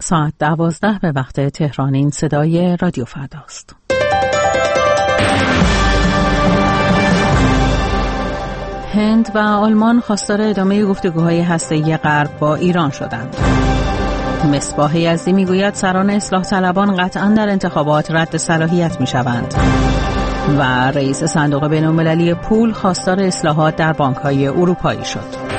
ساعت 12 به وقت تهران. این صدای رادیو فرداست. هند و آلمان خواستار ادامه گفتگوهای هسته‌ای غرب با ایران شدند. مصباح یزدی میگوید سران اصلاح طلبان قطعاً در انتخابات رد صلاحیت میشوند. و رئیس صندوق بین‌المللی پول خواستار اصلاحات در بانک‌های اروپایی شد.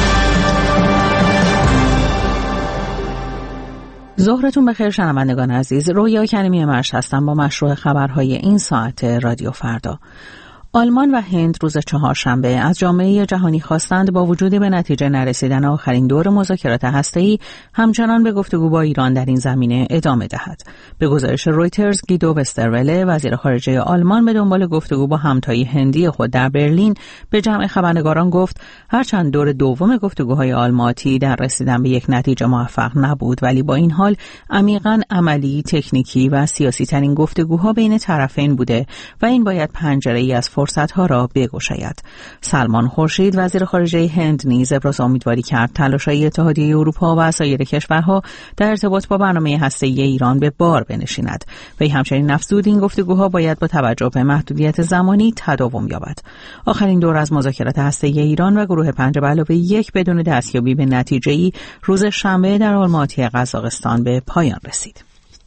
ظهرتون بخیر شنوندگان عزیز. رویا کریمی مرش هستم با مشروع خبرهای این ساعت رادیو فردا. آلمان و هند روز چهارشنبه از جامعه جهانی خواستند با وجود به نتیجه نرسیدن آخرین دور مذاکرات هسته‌ای همچنان به گفتگو با ایران در این زمینه ادامه دهد. به گزارش رویترز، گیدو وسترولے وزیر خارجه آلمان به دنبال گفتگو با همتای هندی خود در برلین به جمع خبرنگاران گفت هرچند دور دوم گفتگوهای آلماتی در رسیدن به یک نتیجه موفق نبود، ولی با این حال عمیقاً عملی، تکنیکی و سیاسی ترین گفتگوها بین طرفین بوده و این باید پنجره‌ای از فرصت‌ها را بگشاید. سلمان خورشید وزیر خارجه هند نیز ابراز امیدواری کرد تلاش‌های اتحادیه اروپا و سایر کشورها در ارتباط با برنامه هسته‌ای ایران به بار بنشیند. وی همچنین افزود این گفتگوها باید با توجه به محدودیت زمانی تداوم یابد. آخرین دور از مذاکرات هسته‌ای ایران و گروه 5+1 بدون دستیابی به نتیجه‌ای روز شنبه در آلماتی قزاقستان به پایان رسید.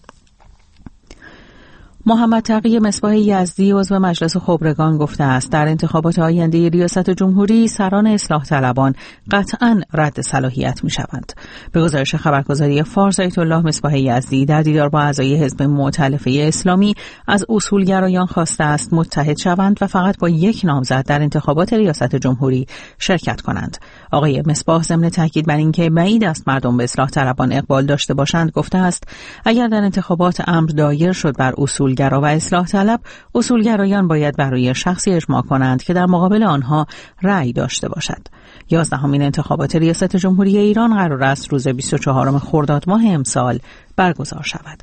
محمد تقی مصباح یزدی عضو مجلس خبرگان گفته است در انتخابات آینده ریاست جمهوری سران اصلاح طلبان قطعاً رد صلاحیت می‌شوند. به گزارش خبرگزاری فارس، آیت الله مصباح یزدی در دیدار با اعضای حزب مؤتلفه اسلامی از اصولگرایان خواسته است متحد شوند و فقط با یک نامزد در انتخابات ریاست جمهوری شرکت کنند. آقای مصباح ضمن تاکید بر اینکه بعید است مردم به اصلاح طلبان اقبال داشته باشند گفته است اگر در انتخابات امر دایر شد بر اصولگرا و اصلاح طلب، اصولگرایان باید برای شخصی اجماع کنند که در مقابل آنها رأی داشته باشد. 11مین انتخابات ریاست جمهوری ایران قرار است روز 24 خرداد ماه امسال برگزار شود.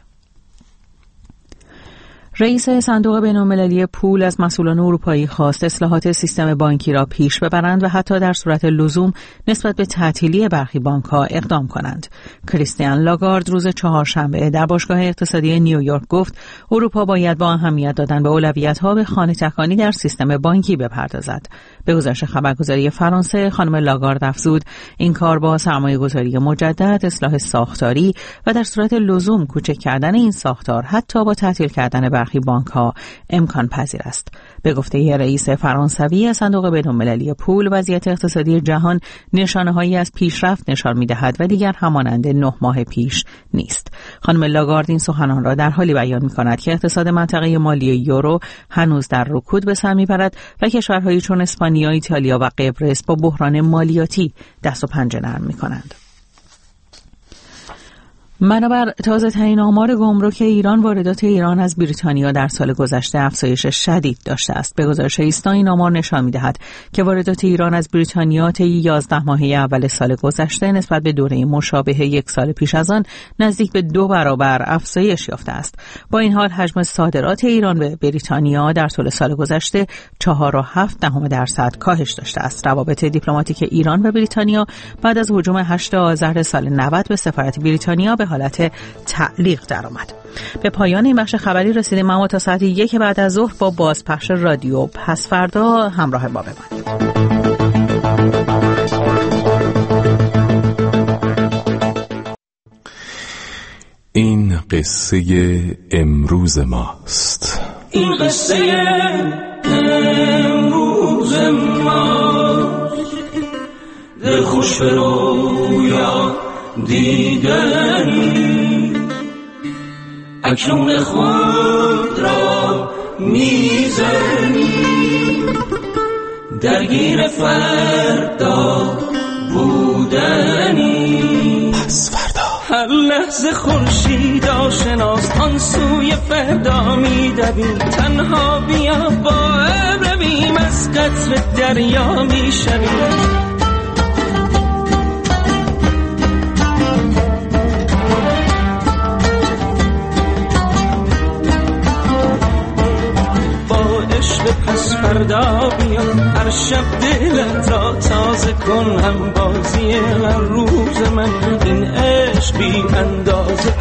رئیس صندوق بین‌المللی پول از مسئولان اروپایی خواست اصلاحات سیستم بانکی را پیش ببرند و حتی در صورت لزوم نسبت به تعطیلی برخی بانک‌ها اقدام کنند. کریستیان لاگارد روز چهارشنبه در باشگاه اقتصادی نیویورک گفت اروپا باید با اهمیت دادن به اولویت‌ها به خانه‌تکانی در سیستم بانکی بپردازد. به گزارش خبرگزاری فرانسه، خانم لاگارد افزود این کار با سرمایه‌گذاری مجدد، اصلاح ساختاری و در صورت لزوم کوچک کردن این ساختار حتی با تعطیل کردن برخی بانک‌ها امکان پذیر است. به گفته رئیس فرانسوی صندوق بین‌المللی پول، وضعیت اقتصادی جهان نشانه‌هایی از پیشرفت نشان می‌دهد و دیگر همانند 9 ماه پیش نیست. خانم لاگارد این سخنان را در حالی بیان می‌کند که اقتصاد منطقه مالی یورو هنوز در رکود به سر می‌برد و کشورهایی چون اسپانیا، ایتالیا و قبرس با بحران مالیاتی دست و پنجه نرم می‌کنند. بنابر تازه‌ترین آمار گمرک ایران، واردات ایران از بریتانیا در سال گذشته افزایش شدید داشته است. به گزارش ایسنا این آمار نشان می‌دهد که واردات ایران از بریتانیا طی 11 ماهه اول سال گذشته نسبت به دوره مشابه یک سال پیش از آن نزدیک به 2 برابر افزایش یافته است. با این حال حجم صادرات ایران به بریتانیا در طول سال گذشته 4.7% کاهش داشته است. روابط دیپلماتیک ایران و بریتانیا بعد از هجوم 8 آذر سال 90 به سفارت بریتانیا به حالت تعلیق درآمد. به پایان این بخش خبری رسیدیم، اما تا ساعت 1 بعد از ظهر با بازپخش رادیو پس فردا همراه ما بمانید. این قصه امروز ماست. این قصه امروز ماست. دل خوش به رویا دیدنی، اکنون خود را میزنی، درگیر فردا بودنی. پس فردا هر لحظه خورشید آشناست، آن سوی فردا میدویم، تنها بیا با ابر رویم، از قطر دریا میشویم. پس فردا بیا، هر شب دلت را تازه کن، هم بازی من روز من، این عشق بی اندازه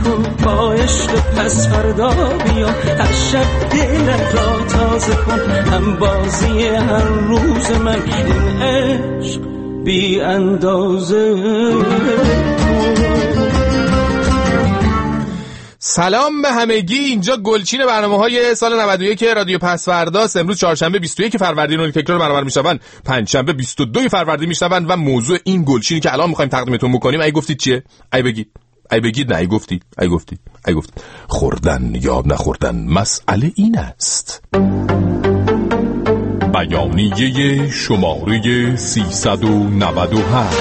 با عشق پس فردا بیا، هر شب دلت را تازه کن، هم بازی هر روز من این عشق بی اندازه. سلام به همگی، اینجا گلچین برنامه‌های سال 91 رادیو پسورداست. امروز چهارشنبه 21 فروردین رو تکرار برنامه میشوند، پنجشنبه 22 فروردین میشوند و موضوع این گلچینی که الان می‌خوایم تقدیمتون بکنیم ای گفتید چیه؟ ای بگید نه ای گفتید خوردن یا نخوردن، مسئله این است. بیانیه شماره 398.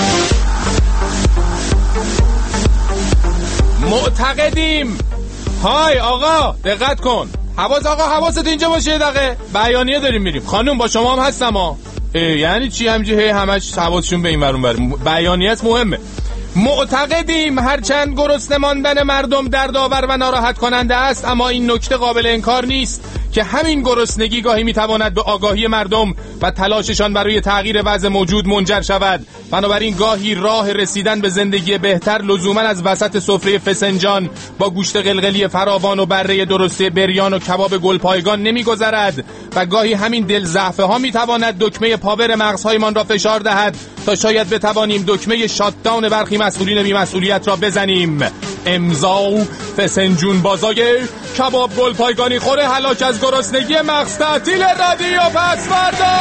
معتقدیم. های آقا دقت کن، حواست اینجا باشه. یه دقیقه بیانیه داریم میریم. خانم با شما هم هستم ها. یعنی چی همجوری همش حواسشون به این ور اون ور؟ بیانیه‌ات مهمه. معتقدیم هرچند گرسنه ماندن مردم دردآور و ناراحت کننده است، اما این نکته قابل انکار نیست که همین گرسنگی گاهی میتواند به آگاهی مردم و تلاششان برای تغییر وضع موجود منجر شود. بنابراین گاهی راه رسیدن به زندگی بهتر لزوما از وسط سفره فسنجان با گوشت قلقلی فراوان و بره درسته بریان و کباب گلپایگان نمیگذرد و گاهی همین دل ضعفه ها میتواند دکمه پاور مغزهایمان را فشار دهد تا شاید بتوانیم دکمه شاتداون برخی مسئولین بی‌مسئولیت را بزنیم. امضا فسنجون بازای کباب گلپایگانی خوره هلاک از گرسنگی مغز تعطیل رادیو پسوردا.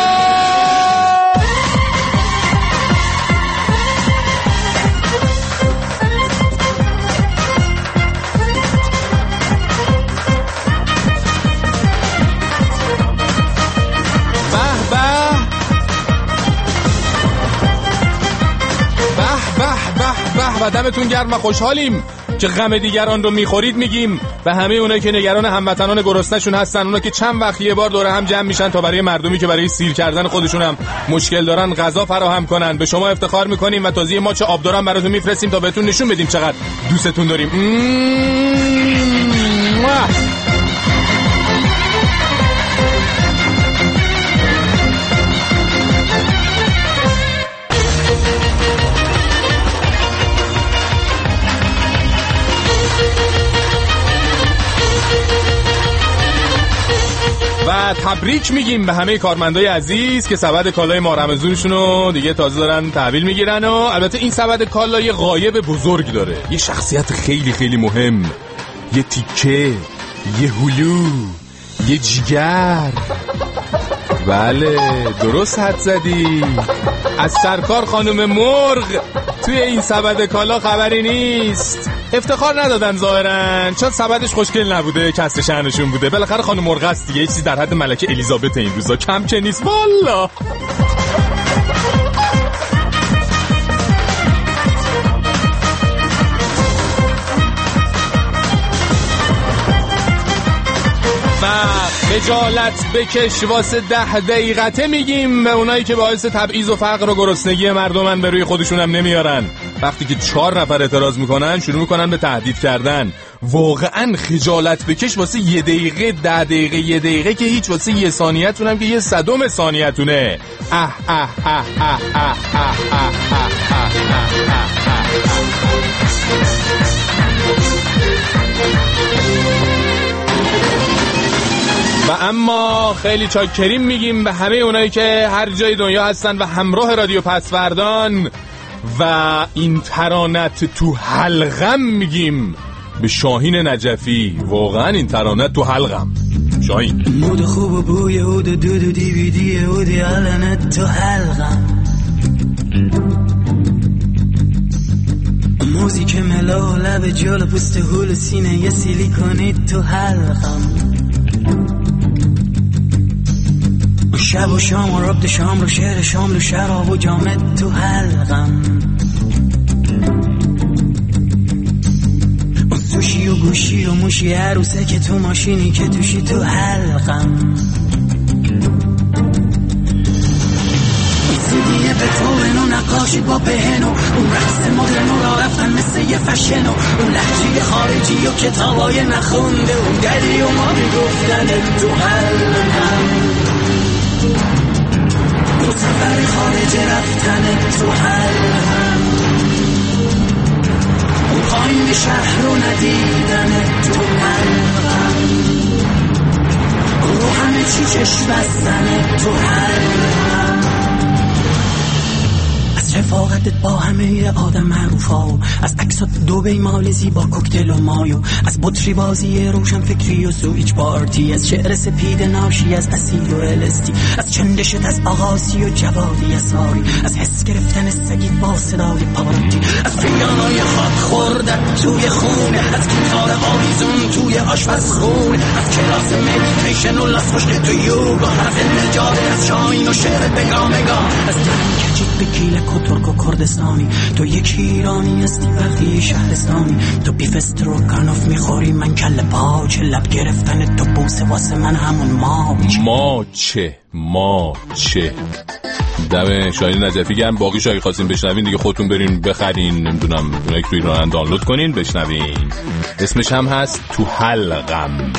به دمتون گرم و خوشحالیم که غم دیگران رو میخورید میگیم و همه اونایی که نگران هموطنان گرسنه‌شون هستن، اونا که چند وقت یه بار دوره هم جمع میشن تا برای مردمی که برای سیر کردن خودشون هم مشکل دارن غذا فراهم کنن. به شما افتخار میکنیم و تازه ما چه آبدارم براتون میفرستیم تا بهتون نشون بدیم چقدر دوستتون داریم. و تبریک میگیم به همه کارمندای عزیز که سبد کالای ماه رمضونشون رو دیگه تازه دارن تحویل میگیرن. و البته این سبد کالا یه غایب بزرگ داره، یه شخصیت خیلی خیلی مهم، یه تیکه، یه هلو، یه جیگر. بله درست حد زدی، از سرکار خانم مرغ توی این سبد کالا خبری نیست. افتخار ندادن ظاهرا، چون سبدش خوشگل نبوده، کسر شأنشون بوده. بالاخره خانم مرغ است دیگه، چیزی در حد ملکه الیزابت این روزا کم که نیست والله. خجالت بکش واسه 10 دقیقته میگیم به اونایی که باعث تبعیض و فقر و گرسنگی مردمن به روی خودشون هم نمیارن. وقتی که 4 نفر اعتراض میکنن شروع میکنن به تهدید کردن. واقعا خجالت بکش واسه 1 دقیقه 10 دقیقه 1 دقیقه که هیچ، واسه 1 ثانیه‌تون هم که 1/100 ثانیه‌تونه. و اما خیلی چاکریم میگیم به همه اونایی که هر جای دنیا هستن و همراه رادیو پسوردان و این ترانت تو حلقم میگیم به شاهین نجفی. واقعا این ترانت تو حلقم. شاهین مود خوب و بوی هود و دود و دیویدی هودی علنت تو حلقم، موزیک ملا و لب جال پوست هول سینه یه سیلیکونی تو حلقم، شب و شام و ربط شام رو شعر شام رو شراب و جامد تو حلقم، سوشی و گوشی و موشی عروسه که تو ماشینی که توشی تو حلقم، سیدیه به تو و نقاشی با بهنو اون رقص مدرن را رفتن مثل یه فشن و اون لحجی خارجی و کتابای نخونده اون دلی و ما میگفتن تو حلقم، تو سفر خارج رفتن تو حلقم، اون پایین شهر رو ندیدن دیدن تو حلقم، رو همه چی چشم بستن تو حلقم. از رفاقتت با همه آدم معروفا، از عکسات دبی مال زیبا کوکتل و مایو، از بطری بازی روشن فکری و سویچ پارتی، از شعر سپید ناشی از اسید و الستی، از چندشت از آغاسی و جوادی اساری، از حس گرفتن سگید با صدای پاراتی، از پیانوی خاک خوردت توی خونه، از گیتار آویزون توی آشپزخونه، از کلاس مدیتیشن و لاس خوشگه تو یوگا، از نجاده از شاین و شعر بگامگا، از کچید به گیلک و ترک و کردستانی. تو یک ایرانی هستی وقتی شهرستانی، تو بیف استروگانوف میخوری من کله پاچه، لب گرفتن تو بوسه واسه من همون ماچه دم شاهین نجفی گرم. باقی شاید خواستین بشنوین دیگه خودتون برین بخرین، نمیدونم اونایی که توی ایران دانلود کنین بشنوین. اسمش هم هست تو حلقم.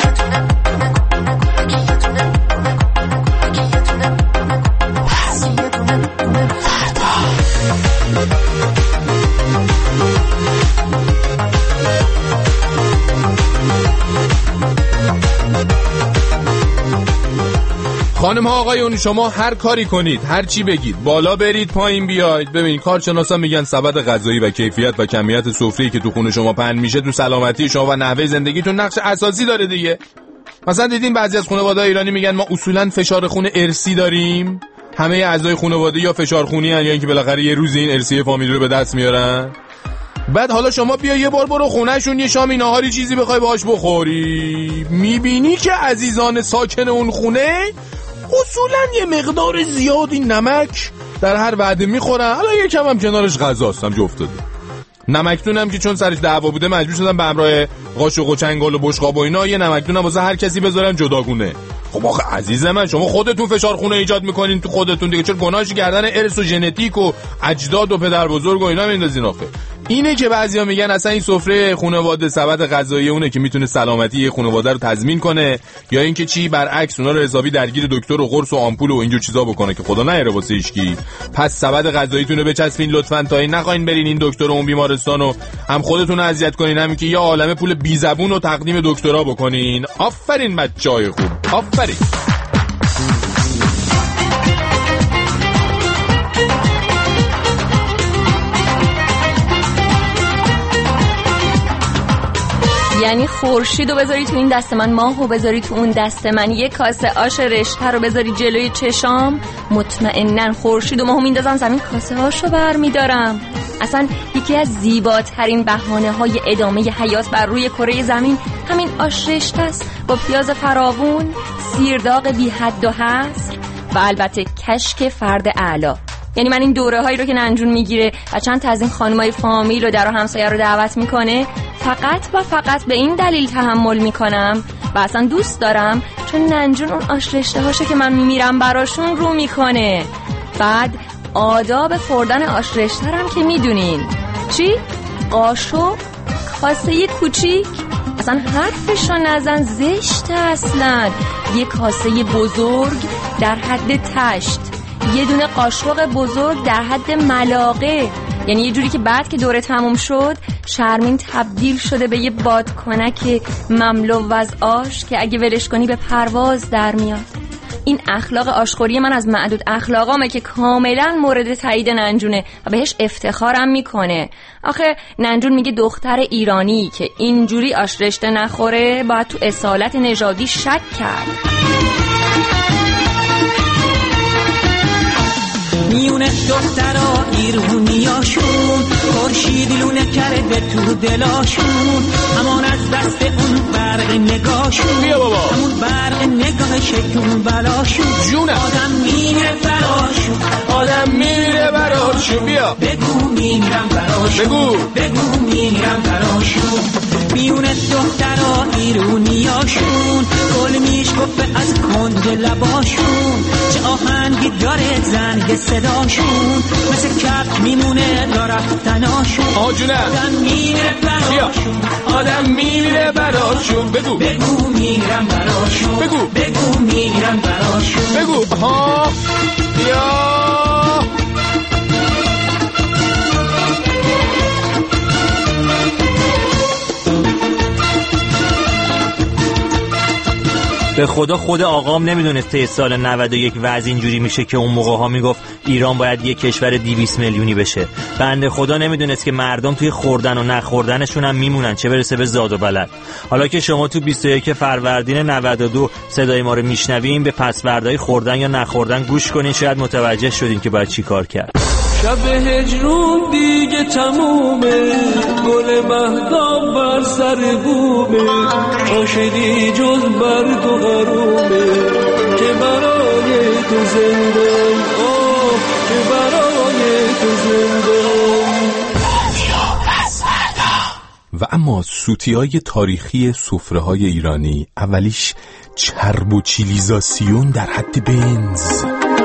خانم ها آقایون، شما هر کاری کنید، هر چی بگید، بالا برید پایین بیاید، ببینید کارشناسا میگن سبد غذایی و کیفیت و کمیت سفره‌ای که تو خونه شما پهن میشه تو سلامتی شما و نحوه زندگیتون نقش اساسی داره دیگه. مثلا دیدین بعضی از خانواده‌های ایرانی میگن ما اصولا فشار خون ارثی داریم، همه اعضای خانواده یا فشار خونی ان یا اینکه بالاخره یه روز این ارثی فامیلی رو به دست میارن. بعد حالا شما بیا یه بار برو خونه‌شون، یه شامی ناهاری چیزی بخوای باهاش بخوری، میبینی که عزیزان ساکن اون خونه اصولا یه مقدار زیادی نمک در هر وعده میخورن. حالا یکم هم کنارش غذاست هم افتاده. نمکدون هم که چون سرش دعوا بوده مجبور شدن به همراه قاشق و چنگال و بشقاب و اینا یه نمکدون هم واسه هر کسی بذارن جداگونه. خب آخه عزیز من شما خودتون فشار خونه ایجاد میکنین تو خودتون دیگه، چرا گناهش گردن ارث و ژنتیک و اجداد و پدر بزرگ و اینا میندازین؟ آخه اینه که بعضیا میگن اصلا این سفره خانواده سبد غذایی اونه که میتونه سلامتی یه خانواده رو تضمین کنه، یا اینکه چی برعکس اونا رو حسابی درگیر دکتر و قرص و آمپول و اینجور چیزا بکنه که خدا نهره واسه هیچکی. پس سبد غذاییتون رو بچسبین لطفاً تا این نخواین برین این دکتر و اون بیمارستان و هم خودتون اذیت کنین، هم که یه عالمه پول بی زبون و تقدیم دکترا بکنین. آفرین بچهای خوب، آفرین. یعنی خورشیدو بذاری تو این دست من، ماهو بذاری تو اون دست من، یک کاسه آش رشته رو بذاری جلوی چشام، مطمئناً خورشیدو ماهو میندازم زمین، کاسه هاشو برمیدارم. اصلا یکی از زیباترین بهانه‌های ادامه حیات بر روی کره زمین همین آش رشته است، با پیاز فراوون، سیرداغ بی حد و حصر و البته کشک فرد اعلی. یعنی من این دوره هایی رو که ننجون میگیره و چند تا از این خانمای فامیل و در و همسایه رو دعوت میکنه فقط به این دلیل تحمل میکنم و اصلا دوست دارم چون ننجون اون آش رشته هاشو که من میمیرم براشون رو میکنه. بعد آداب خوردن آش رشته هم که میدونین چی؟ قاشق، کاسه کوچیک، اصلا حرفشو نزن، زشت اصلا. یه کاسه بزرگ در حد تشت، یه دونه قاشق بزرگ در حد ملاقه. یعنی یه جوری که بعد که دوره تموم شد شرمین تبدیل شده به یه بادکنک مملو از آش که اگه ولش کنی به پرواز در میاد. این اخلاق آشخوری من از معدود اخلاقامه که کاملا مورد تایید ننجونه و بهش افتخارم میکنه. آخه ننجون میگه دختر ایرانی که اینجوری آش رشته نخوره باید تو اصالت نژادی شک کرد. میونه دخترا ایرونیاشون خورشیدی لونه کرده تو دلاشون، همان از دست اون برق نگاهشون، بیا بابا همون برق نگاه شیطون بلاشون، جونه آدم میره براشون، آدم میره براشون. بیا بگو میرم براشون، بگو میرم براشون. میونه دخترا ایرونیاشون گل میشکفه از کند لباشون، چه آهنگی داره زنگ صداشون، مثل کپ میمونه لا رفتناشون. آدم میره براشون، آدم میره براشون. بگو میرم براشون، بگو میرم براشون. بگو ها بیا به خدا خود آقام نمیدونست ته سال 91 وضع اینجوری میشه که اون موقع ها میگفت ایران باید یک کشور 200 میلیونی بشه. بنده خدا نمیدونست که مردم توی خوردن و نخوردنشون هم میمونن، چه برسه به زاد و بلد. حالا که شما تو 21 فروردین 92 صدای ما رو میشنوین، به پسوردهای خوردن یا نخوردن گوش کنین، شاید متوجه شدین که باید چی کار کرد. شب هجرون دیگه تمومه، گل مهدام بر سر بومه، عاشقی جز برگ و غرومه که برای تو زندم، که برای تو زندم. و اما سوتی‌های تاریخی سفره‌های ایرانی اولیش چرب و چیلیزاسیون در حد بنز.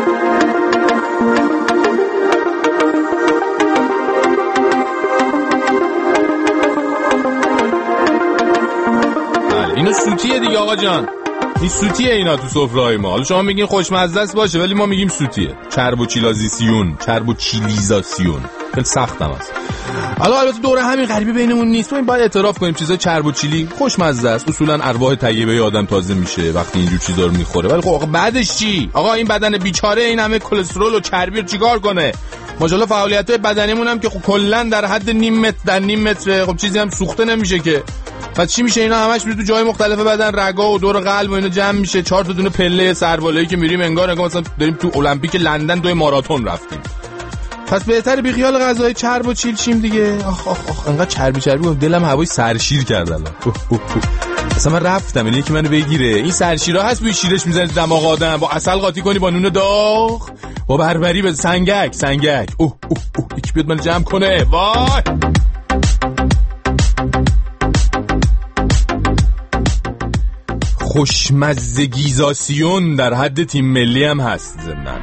اینو سوتیه دیگه آقا جان، این سوتیه اینا تو سفره‌های ما. حالا شما میگین خوشمزه است باشه، ولی ما میگیم سوتیه. چرب و چیلیزاسیون خیلی سختم است. حالا البته دوره همین غریبی بینمون نیست، ما این باید اعتراف کنیم چیزا چرب و چیلی خوشمزه است. اصولا ارواح طیبه آدم تازه میشه وقتی اینجور چیزا رو میخوره. ولی خب آقا بعدش چی؟ آقا این بدن بیچاره این همه کلسترول و چربی رو چیکار کنه؟ ماشاءالله فعالیت‌های بدنیمون هم که خب کلا در حد نیم متر خب چیزی هم سوخته نمیشه که. پس چی میشه؟ اینا همش میره تو جای مختلف بدن، رگا و دور قلب و اینا جمع میشه. 4 تا دونه پله سربالایی که میریم انگار مثلا داریم تو المپیک لندن 2 ماراتون رفتیم. پس بهتره بی خیال غذای چرب و چیل شیم دیگه. آخ انقدر چربی دلم هوای سرشیر کرد الان. اصلا من رفتم یکی منو بگیره. این سرشیرا هست بوی شیرش میزنی دماغ آدم، با عسل قاطی کنی با نون داغ، با بربری به سنگک. یکی بیاد من جمع کنه. وای خوشمزگیزاسیون در حد تیم ملی هم هست زمنان.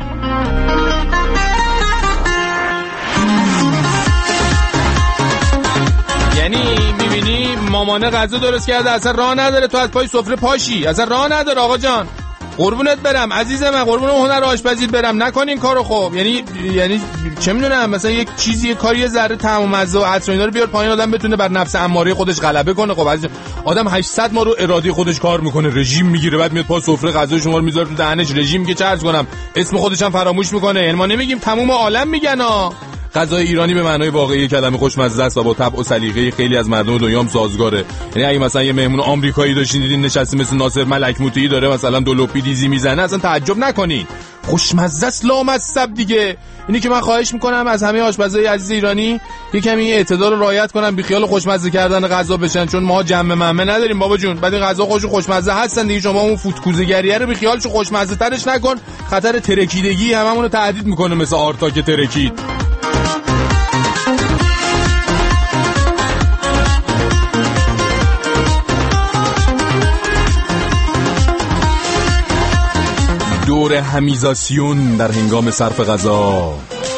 یعنی میبینی مامانه غذا درست کرده اصلا راه نداره تو از پای سفره پاشی، اصلا راه نداره آقا جان. قربونت برم عزیز من، قربون هنر آشپزیت برم، نکن این کارو. خب یعنی چه میدونم مثلا یک چیزی یک کاری ذره طعم و مزه و عطر اینا رو بیار پایین، آدم بتونه بر نفس اماره خودش غلبه کنه. خب عزیز آدم 800 ما رو اراده خودش کار میکنه، رژیم میگیره، بعد میاد پا سفره غذا شما رو میذاره تو دهنش، رژیم که چرز کنم اسم خودش هم فراموش میکنه. یعنی ما نمیگیم، تموم عالم میگن غذای ایرانی به معنای واقعی کلمه خوشمزه است و با طبع و سلیقه خیلی از مردم دنیا هم سازگاره. یعنی اگه مثلا یه مهمون آمریکایی داشتین دیدین نشسته مثل ناصر ملک موطیی داره مثلا دولوپی دیزی میزنه، اصلا تعجب نکنین، خوشمزه است لامصب دیگه. اینی که من خواهش میکنم از همه آشپزای عزیز ایرانی یه کمی اعتدال رو رعایت کنن، بی خیال خوشمزه کردن غذا بشن، چون ما جمع ممه نداریم بابا جون. بعد این غذا خوشمزه هستن دیگه، شما اون فوتکوزگریه رو بی خیالشو خوشمزه ترش نکن، خطر ترکیدگی هممون رو تهدید میکنه مثل آرتا که ترکید. دور همیزاسیون در هنگام صرف غذا.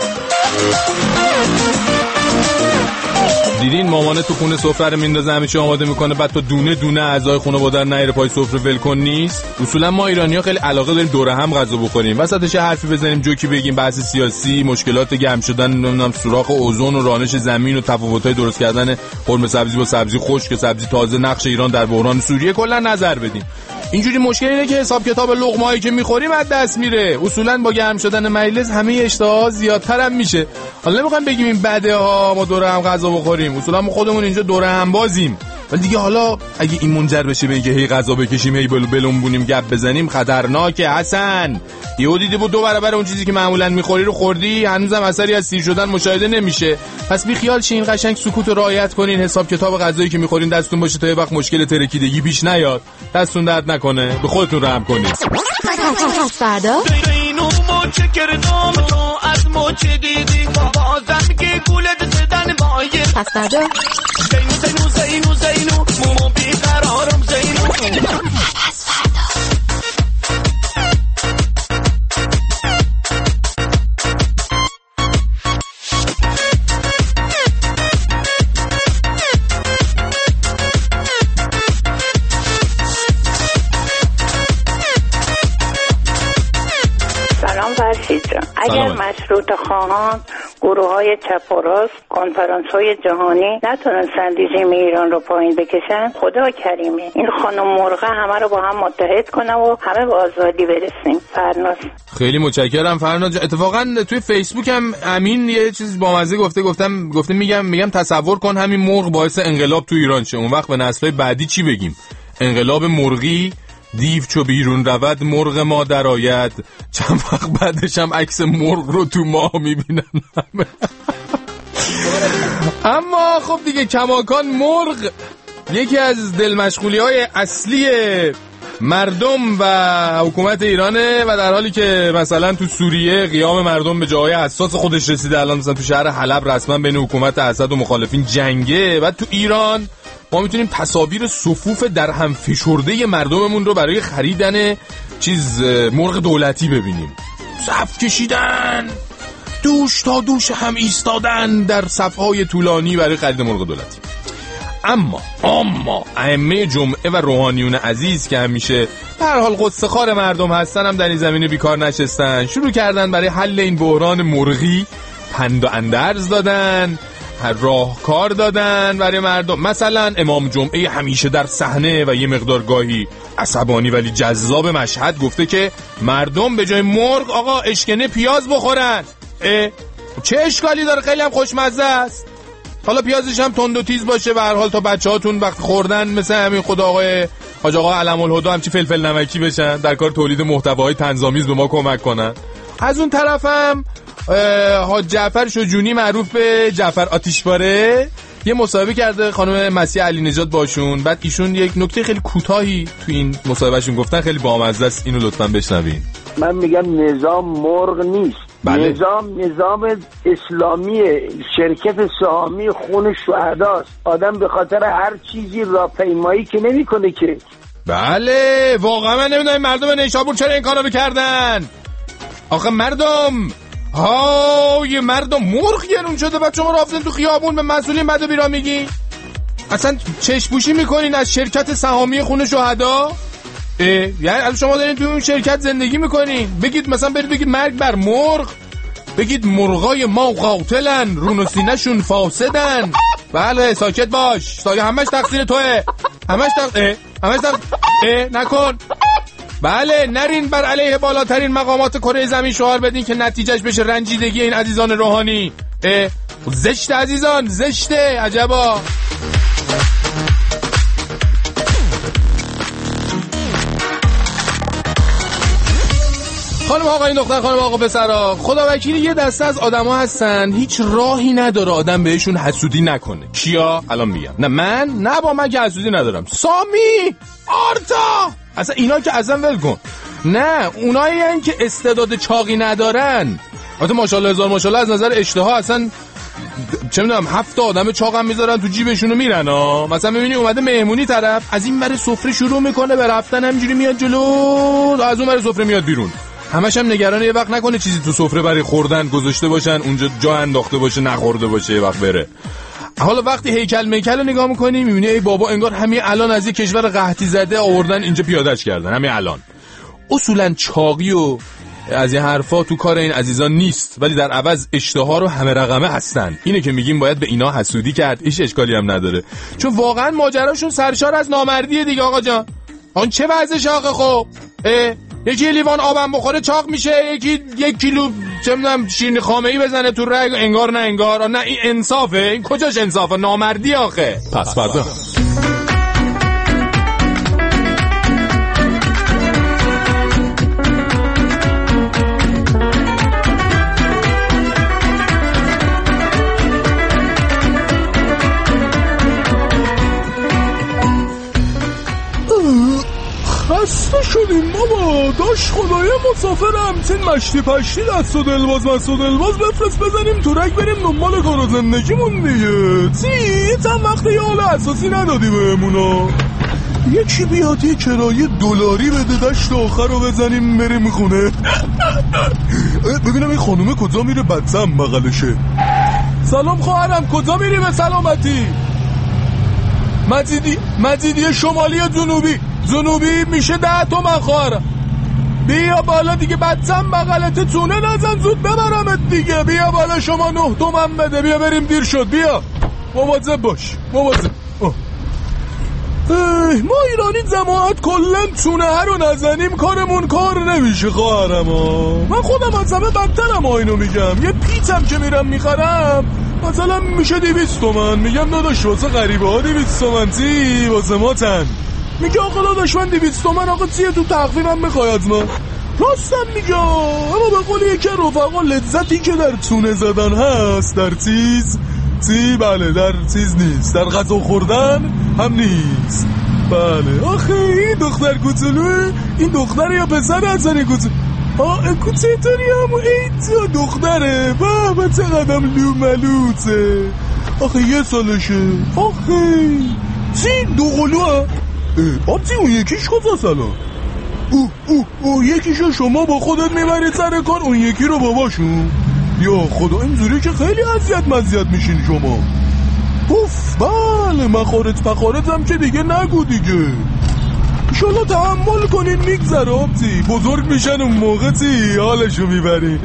دیدین مامانه تو خونه سفره رو میندازه همه چی آماده میکنه، بعد تو دونه دونه اعضای خانواده رو نیر پای سفره ولکن نیست. اصولا ما ایرانی‌ها خیلی علاقه داریم دوره هم غذا بخوریم، وسطش حرفی بزنیم، جوکی بگیم، بحث سیاسی، مشکلات گرم شدن، نمیدونم سوراخ اوزون و رانش زمین و تفاوت‌های درست کردن قرمه سبزی با سبزی خشک، سبزی تازه، نقش ایران در بحران سوریه کلا نظر بدیم. اینجوری مشکل اینه که حساب کتاب لقمه‌ای که می‌خوریم از دست میره. اصولاً با گرم شدن مجلس همه اشتها زیادتر هم میشه. حالا نمی‌خوام بگیم این بده ها ما دوره هم غذا بخوریم، اصولاً ما خودمون اینجا دوره هم بازیم، ولی دیگه حالا اگه این منجر بشه به اینکه هی غذا بکشیم، هی بلنبونیم، گپ بزنیم، خطرناکه. حسن یهو دیدی بود 2 برابر اون چیزی که معمولاً می‌خوری رو خوردی، هنوزم اثری از سیر شدن مشاهده نمیشه. پس بی خیال شین، قشنگ سکوت رو رعایت کنین، حساب کتاب غذایی که می‌خورین دستتون باشه تا یه وقت مشکل ترکیدگی پیش نیاد، دستتون درد نکنه، به خودتون رحم کنید. فردا اینو موچه کردم تو از موچه دیدی بازم که گولت زدن مایه. پس فردا زینو مو بیقرارم زینو. پس فردا اگر مشروط خواهان گروه‌های چپ و راست کنفرانس‌های جهانی نتونستن رژیم ایران رو پایین بکشن. خدا کریمه این خانم مرغه همه رو با هم متحد کنه و همه به آزادی برسیم. فرناز. خیلی متشکرم فرناز. اتفاقا توی فیسبوک هم امین یه چیز بامزه گفته میگم تصور کن همین مرغ باعث انقلاب تو ایران شه، اون وقت به نسل‌های بعدی چی بگیم؟ انقلاب مرغی، دیو چو بیرون رود مرغ ما در آید، چند وقت بعدش هم عکس مرغ رو تو ماه میبینن. اما خب دیگه کماکان مرغ یکی از دلمشغولی‌های اصلی مردم و حکومت ایرانه و در حالی که مثلا تو سوریه قیام مردم به جاهای حساس خودش رسیده، الان مثلا تو شهر حلب رسما بین حکومت اسد و مخالفین جنگه، و تو ایران ما میتونیم تصاویر صفوف در هم فشرده مردممون رو برای خریدن مرغ دولتی ببینیم. صف کشیدن، دوش تا دوش هم ایستادن در صفهای طولانی برای خرید مرغ دولتی. اما ائمه جمعه و روحانیون عزیز که همیشه به هر حال قصه خار مردم هستن هم در این زمینه بیکار نشستن، شروع کردن برای حل این بحران مرغی پند و اندرز دادن، راهکار دادن برای مردم. مثلا امام جمعه همیشه در صحنه و یه مقدار گاهی عصبانی ولی جذاب مشهد گفته که مردم به جای مرغ آقا اشکنه پیاز بخورن. چه اشکالی داره؟ خیلی هم خوشمزه است. حالا پیازش هم تند و تیز باشه، به هر حال تا بچه‌هاتون وقت خوردن مثل همین خدا آقای حاج آقا علم الهدی همچی فلفل نمکی بشن، در کار تولید محتواهای طنزآمیز به ما کمک کنن. از اون طرفم حاج جعفر شجونی معروف به جعفر آتیشباره یه مصاحبه کرده خانم مسیح علی نژاد باشون، بعد ایشون یک نکته خیلی کوتاهی تو این مصاحبهشون گفتن، خیلی بامزه است، اینو لطفاً بشنوین. من میگم نظام مرغ نیست. بله. نظام اسلامی، شرکت سهامی خون شهداست. آدم به خاطر هر چیزی راهپیمایی که نمیکنه که. بله واقعا من نمیدونم مردم نیشابور چرا این کارو میکردن. آخه مردم مرغ گرون شده، بعد شما رفتن تو خیابون به مسئولین بد و بیرا میگی؟ اصلا چشم پوشی میکنین از شرکت سهامی خون شهدا؟ یعنی از شما دارین تو اون شرکت زندگی میکنین، بگید مثلا بگید مرگ بر مرغ، بگید مرغای ما قاتلن رون و سینه‌شون فاسدن. بله ساکت باش، همش تقصیر توئه، همش نکن. بله نرین بر علیه بالاترین مقامات کره زمین شعار بدین که نتیجهش بشه رنجیدگی این عزیزان روحانی. زشته عزیزان، زشته، عجبا. خانم آقا این دختر، خانم آقا پسرا، خدا وکیلی یه دسته از آدما هستن هیچ راهی نداره آدم بهشون حسودی نکنه. کیا؟ الان میگم. نه با من که حسودی ندارم. سامی، آرتا، اصلا اینا که اصلا ول کن. نه اونایی هن که استعداد چاقی ندارن. البته ماشاءالله هزار ماشاءالله از نظر اشتها اصلا چه میدونم 7 آدم چاقم میذارن تو جیبشونو میرن ها. مثلا میبینی اومده مهمونی طرف از این ور سفره شروع میکنه به رفتن، همینجوری میاد جلو، از اون ور سفره میاد بیرون. همش هم نگرانه یه وقت نکنه چیزی تو سفره برای خوردن گذاشته باشن اونجا جا انداخته باشه نخورده باشه یه وقت بره. حالا وقتی هیکل میکل رو نگاه میکنی میبینی ای بابا انگار همین الان از یه کشور قحطی زده آوردن اینجا پیادهش کردن همین الان. اصولا چاقی و از این حرفا تو کار این عزیزان نیست، ولی در عوض اشتها رو همه رقمه هستن. اینه که میگیم باید به اینا حسودی کرد، هیچ اشکالی هم نداره، چون واقعا ماجراشون سرشار از نامردیه دیگه. آقا جان آن چه وضعشه آخه؟ خب یکی لیوان آبم بخوره چاق میشه، یکی 1 کیلو چه میدونم شیرینی خامه‌ای بزنه تو رگ، انگار نه انگار. نه این انصافه؟ این کجاش انصافه؟ نامردی آخه. پس فردا خسته شدیم بابا، داشت خدای مسافرم تین مشتی پشتی دست و دلباز بفرست بزنیم تو رگ بریم دنبال کار و زندگیمون دیگه. چند وقت یه حال اساسی ندادی بهمونا، یکی بیاد یه کرایه دلاری بده دشت آخر رو بزنیم بریم خونه. ببینم این خانومه کجا میره بدسم بغلشه. سلام خواهرم، کجا میری به سلامتی؟ مجیدی شمالی یا جنوبی میشه 10 تومن خواهرم. بیا بالا دیگه، بچم بغلت تونه نزن، زود ببرمت دیگه. بیا بالا شما 9 تومن بده، بیا بریم، دیر شد. بیا مواظب باش، مواظب. ما ایرانی جماعت کلن تونه رو نزنیم کارمون کار نمیشه خواهرم ها. من خودم از همه بدترم اینو میگم. یه پیتم که میرم میخرم مثلا میشه 200 تومن، میگم داداش واسه غریبه ها 200 تومن تی واسه ما تن. میگه آقا داداش من 200 تومن آقا چیه تو تخفیفم میخوای از ما؟ راستم میگه، اما به قول یکی رفقا لذتی که در تونه زدن هست در بله در چیز نیست، در غذا خوردن هم نیست. بله آخه این دختر کوچولو، این دختر یا پسر حسن کوچولو؟ کوچه‌تری همون این دختره. بابا چقدر لوملوته. آخه 1 سالشه. آخه چی دوقلوه؟ آبتی اون یکیش کجاست الان؟ یکیشو شما با خودت میبرید سر کار، اون یکی رو باباشون؟ یا خدا اینجوری که خیلی اذیت میشین شما. اوف بله، مخارج هم که دیگه نگو دیگه. انشالله تحمل کنین میگذره آبتی، بزرگ میشن اون موقع تی حالشو میبرین.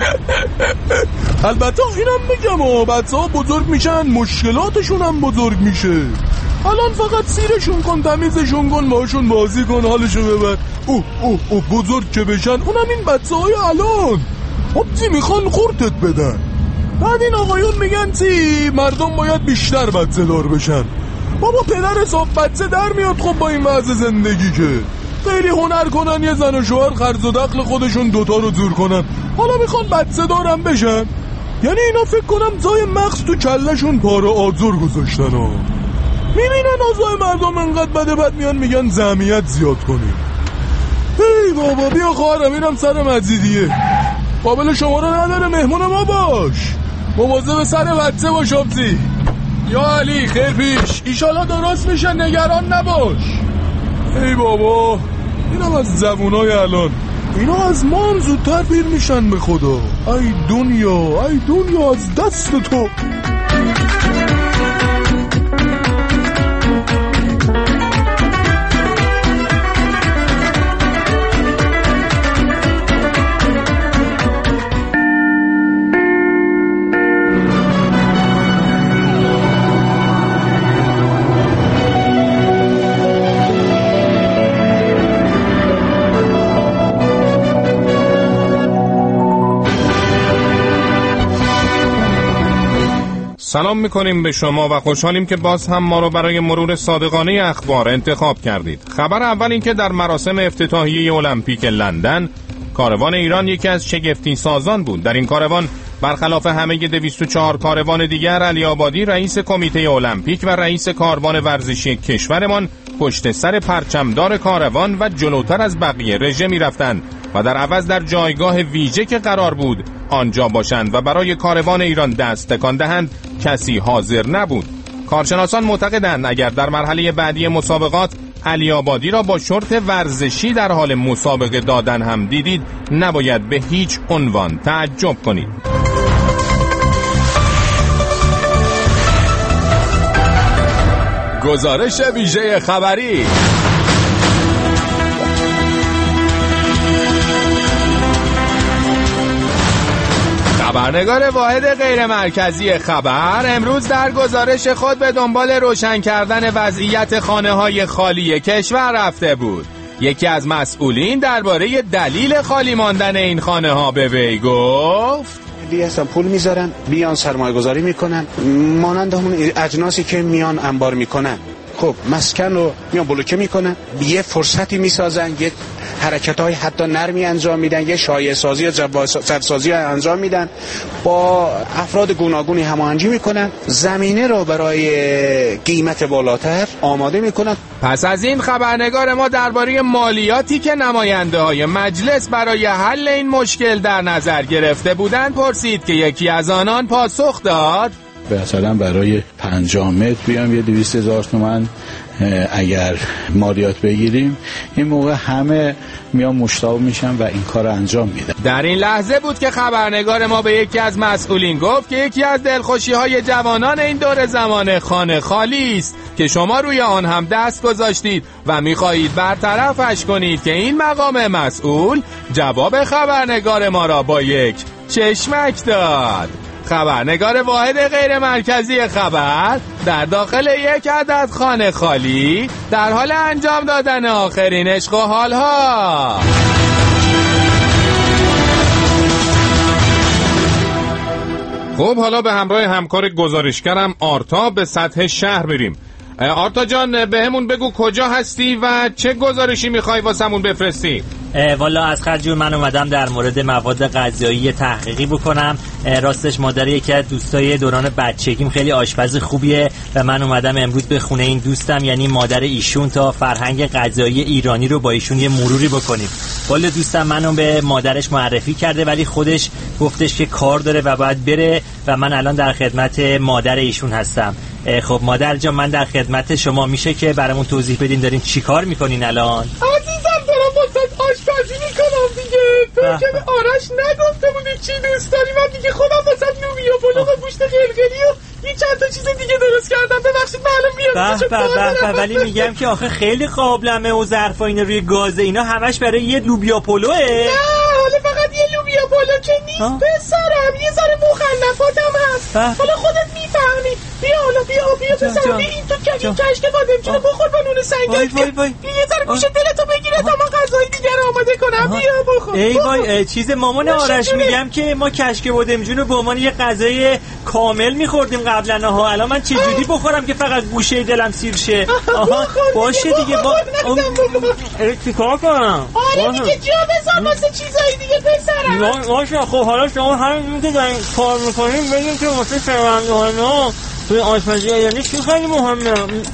البته اینم میگم بچه ها بزرگ میشن مشکلاتشون هم بزرگ میشه. الان فقط سیرشون کن، تمیزشون کن، باشون بازی کن، حالشو ببر. بزرگ که بشن، اونم این بچه های الان آبتی میخوان خورتت بدن. بعد این آقایون میگن تی مردم باید بیشتر بچه دار بشن. بابا پدر حساب بچه در میاد خب با این وضع زندگی که خیلی هنر کنن، یه زن و شوهر خرج و دخل خودشون دوتا رو جور کنن، حالا میخوان بچه دارم بشن. یعنی اینا فکر کنم جای مغز تو کلشون پاره آجر گذاشتن ها. میبینن اوضاع مردم انقدر بد میان میگن جمعیت زیاد کنیم. ای بابا بیا خواهرم اینم سر مجیدیه، قابل شما رو نداره، مهمون ما باش، مواظب سر بچه باش آبتی. یا علی خیر پیش، ایشالا درست میشه، نگران نباش. ای بابا اینم از جوونای الان، اینا از ما هم زودتر پیر میشن به خدا. ای دنیا از دست تو. سلام میکنیم به شما و خوشحالیم که باز هم ما رو برای مرور صادقانه اخبار انتخاب کردید. خبر اول این که در مراسم افتتاحیه المپیک لندن کاروان ایران یکی از شگفتی سازان بود. در این کاروان برخلاف همه 204 کاروان دیگر، علی آبادی رئیس کمیته المپیک و رئیس کاروان ورزشی کشورمان پشت سر پرچمدار کاروان و جلوتر از بقیه رژه می‌رفتند و در عوض در جایگاه ویژه که قرار بود آنجا باشند و برای کاروان ایران دست تکان دهند کسی حاضر نبود. کارشناسان معتقدند اگر در مرحله بعدی مسابقات علی آبادی را با شورت ورزشی در حال مسابقه دادن هم دیدید، نباید به هیچ عنوان تعجب کنید. گزارش ویژه خبری. خبرنگار واحد غیر مرکزی خبر امروز در گزارش خود به دنبال روشن کردن وضعیت خانه‌های خالی کشور رفته بود. یکی از مسئولین درباره دلیل خالی ماندن این خانه‌ها به وی گفت: هستن پول میذارن، بیان سرمایه گذاری میکنن، مانند همون اجناسی که میان انبار میکنن. خب مسکن رو میان بلوکه میکنن، یه فرصتی میسازن، یه حرکت‌های حتی نرمی انجام میدن، یه شایعه سازی یا جواز سازی انجام میدن، با افراد گوناگونی هماهنگی میکنن، زمینه رو برای قیمت بالاتر آماده میکنن. پس از این خبرنگار ما درباره مالیاتی که نماینده‌های مجلس برای حل این مشکل در نظر گرفته بودند پرسید که یکی از آنان پاسخ داد: مثلا برای 50 متر بیام یه 200,000 تومان اگر مالیات بگیریم، این موقع همه میان مشتاق میشن و این کار انجام میدن. در این لحظه بود که خبرنگار ما به یکی از مسئولین گفت که یکی از دلخوشی‌های جوانان این دور زمان خانه خالی است که شما روی آن هم دست گذاشتید و می‌خواهید برطرفش کنید که این مقام مسئول جواب خبرنگار ما را با یک چشمک داد. خبرنگار واحد غیر مرکزی خبر در داخل یک عدد خانه خالی در حال انجام دادن آخرین عشق و حالها. خب حالا به همراه همکار گزارشگرم آرتا به سطح شهر بریم. آرتا جان بهمون بگو کجا هستی و چه گزارشی میخوای واسمون بفرستی؟ والا از خرجور من اومدم در مورد مواد غذایی تحقیقی بکنم. راستش مادر یکی از دوستای دوران بچگیم خیلی آشپز خوبیه و من اومدم امروز به خونه این دوستم یعنی مادر ایشون تا فرهنگ غذایی ایرانی رو با ایشون یه مروری بکنیم. والا دوستم منو به مادرش معرفی کرده ولی خودش گفتش که کار داره و باید بره و من الان در خدمت مادر ایشون هستم. خب مادر جان من در خدمت شما، میشه که برامون توضیح بدین دارین چی کار میکنین الان؟ عزیزم دارم واسه آشپزی میکنم دیگه. تو که به آرش نگفته بودی چی دوست داری، من دیگه خودم واسه لوبیا پلو و گوشت قلقلی و یه چند تا چیز دیگه درست کردم. ببخشید معلوم میاد ولی میگم که آخه خیلی قابلمه و ظرفا اینا روی گازه، اینا همش برای یه لوبیا پلوه. نه حالا فقط یه لوبیا پلو که نیست پسرم، یه ذره مخلفاتم هست. حالا خودت میفهمی. بیا پسرم این تو کشک بادمجونو بخور با نون سنگک. بیا یه ذره گوشه دلتو بگیره تا من غذای دیگه رو آماده کنم. بیا بخور. ای وای چیز مامان آرش میگم که ما کشک بادمجونو به عنوان یه غذای کامل میخوردیم قبلا ها، الان من چجوری بخورم که فقط گوشه دلم سیر شه؟ باشه دیگه چیکار کنم؟ آره دیگه جا بذار واسه چیزایی دیگه پسرم. باشه خب حالا شما همین که دارین کار میکنین بگین که واسه شهروندان توی آشپزی ایرانی چی خیلی مهمه؟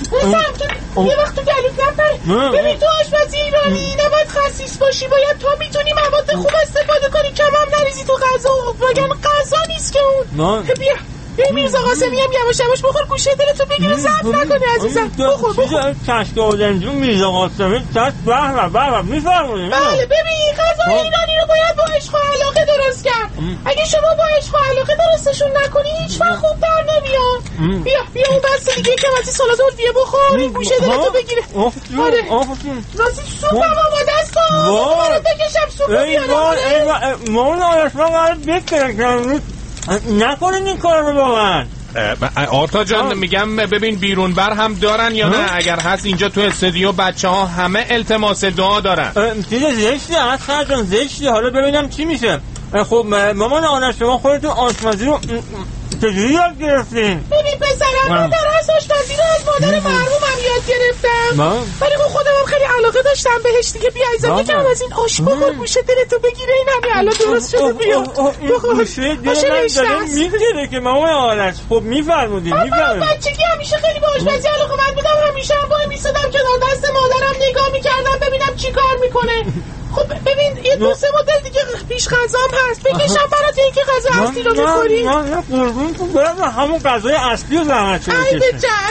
یه وقت تو گلوت نپره. ببین تو آشپزی ایرانی نباید خسیس باشی، باید تو میتونی مواد خوب استفاده کنی، کم هم نریزی تو غذا، وگرنه غذا نیست که اون. بیا میرزا قاسمی هم یواش یواش بخور گوشه دلتو بگیره ضعف نکنه عزیزم. بخور کشک بادمجون میرزا قاسمی دست به میفرمونی. بله ببین غذای ایرانی رو باید با عشق و علاقه درست کرد. اگه شما با عشق و علاقه درستشون نکنی هیچ وقت خوب در نمیاد. بیا اون بس دیگه که واسه سالاد الفیه بخور این گوشه دلتو بگیره. آره راستی سوپم آماده است. برات بکشم سوپو بیارم. مامان آرش من قرار بکنم نکنین این کار رو با من. آرتا جان میگم ببین بیرون بر هم دارن یا نه؟ اگر هست اینجا تو استودیو بچه ها همه التماس دعا دارن. چیز زشتی هست خرجان زشتی. حالا ببینم چی میشه. خب مامان آرش شما خودتون آشپزی رو چجوری یاد گرفتین؟ ببین پسرم من در اصل آشپزی رو از مادر مرحومم یاد گرفتم ولی خودم هم خیلی علاقه داشتم بهش دیگه. بیا ایزم یکم از این آش بخور گوشه دلتو بگیره. این همین الان درست شده. بیا گوشه دل من داره میگیره که مامان آرش. خب میفرمودین بچگی همیشه خیلی به آشپزی علاقه من بودم، همیشه هم وای میسادم کنار دست مادرم نگاه میکردم ببینم چی کار میکنه. خب ببین یه 2-3 مدل دیگه پیش غذام هست بکشم برات اینکه غذا اصلی رو بخوری. نه قربون تو برم همون غذای اصلی رو زحمت چه بکشم.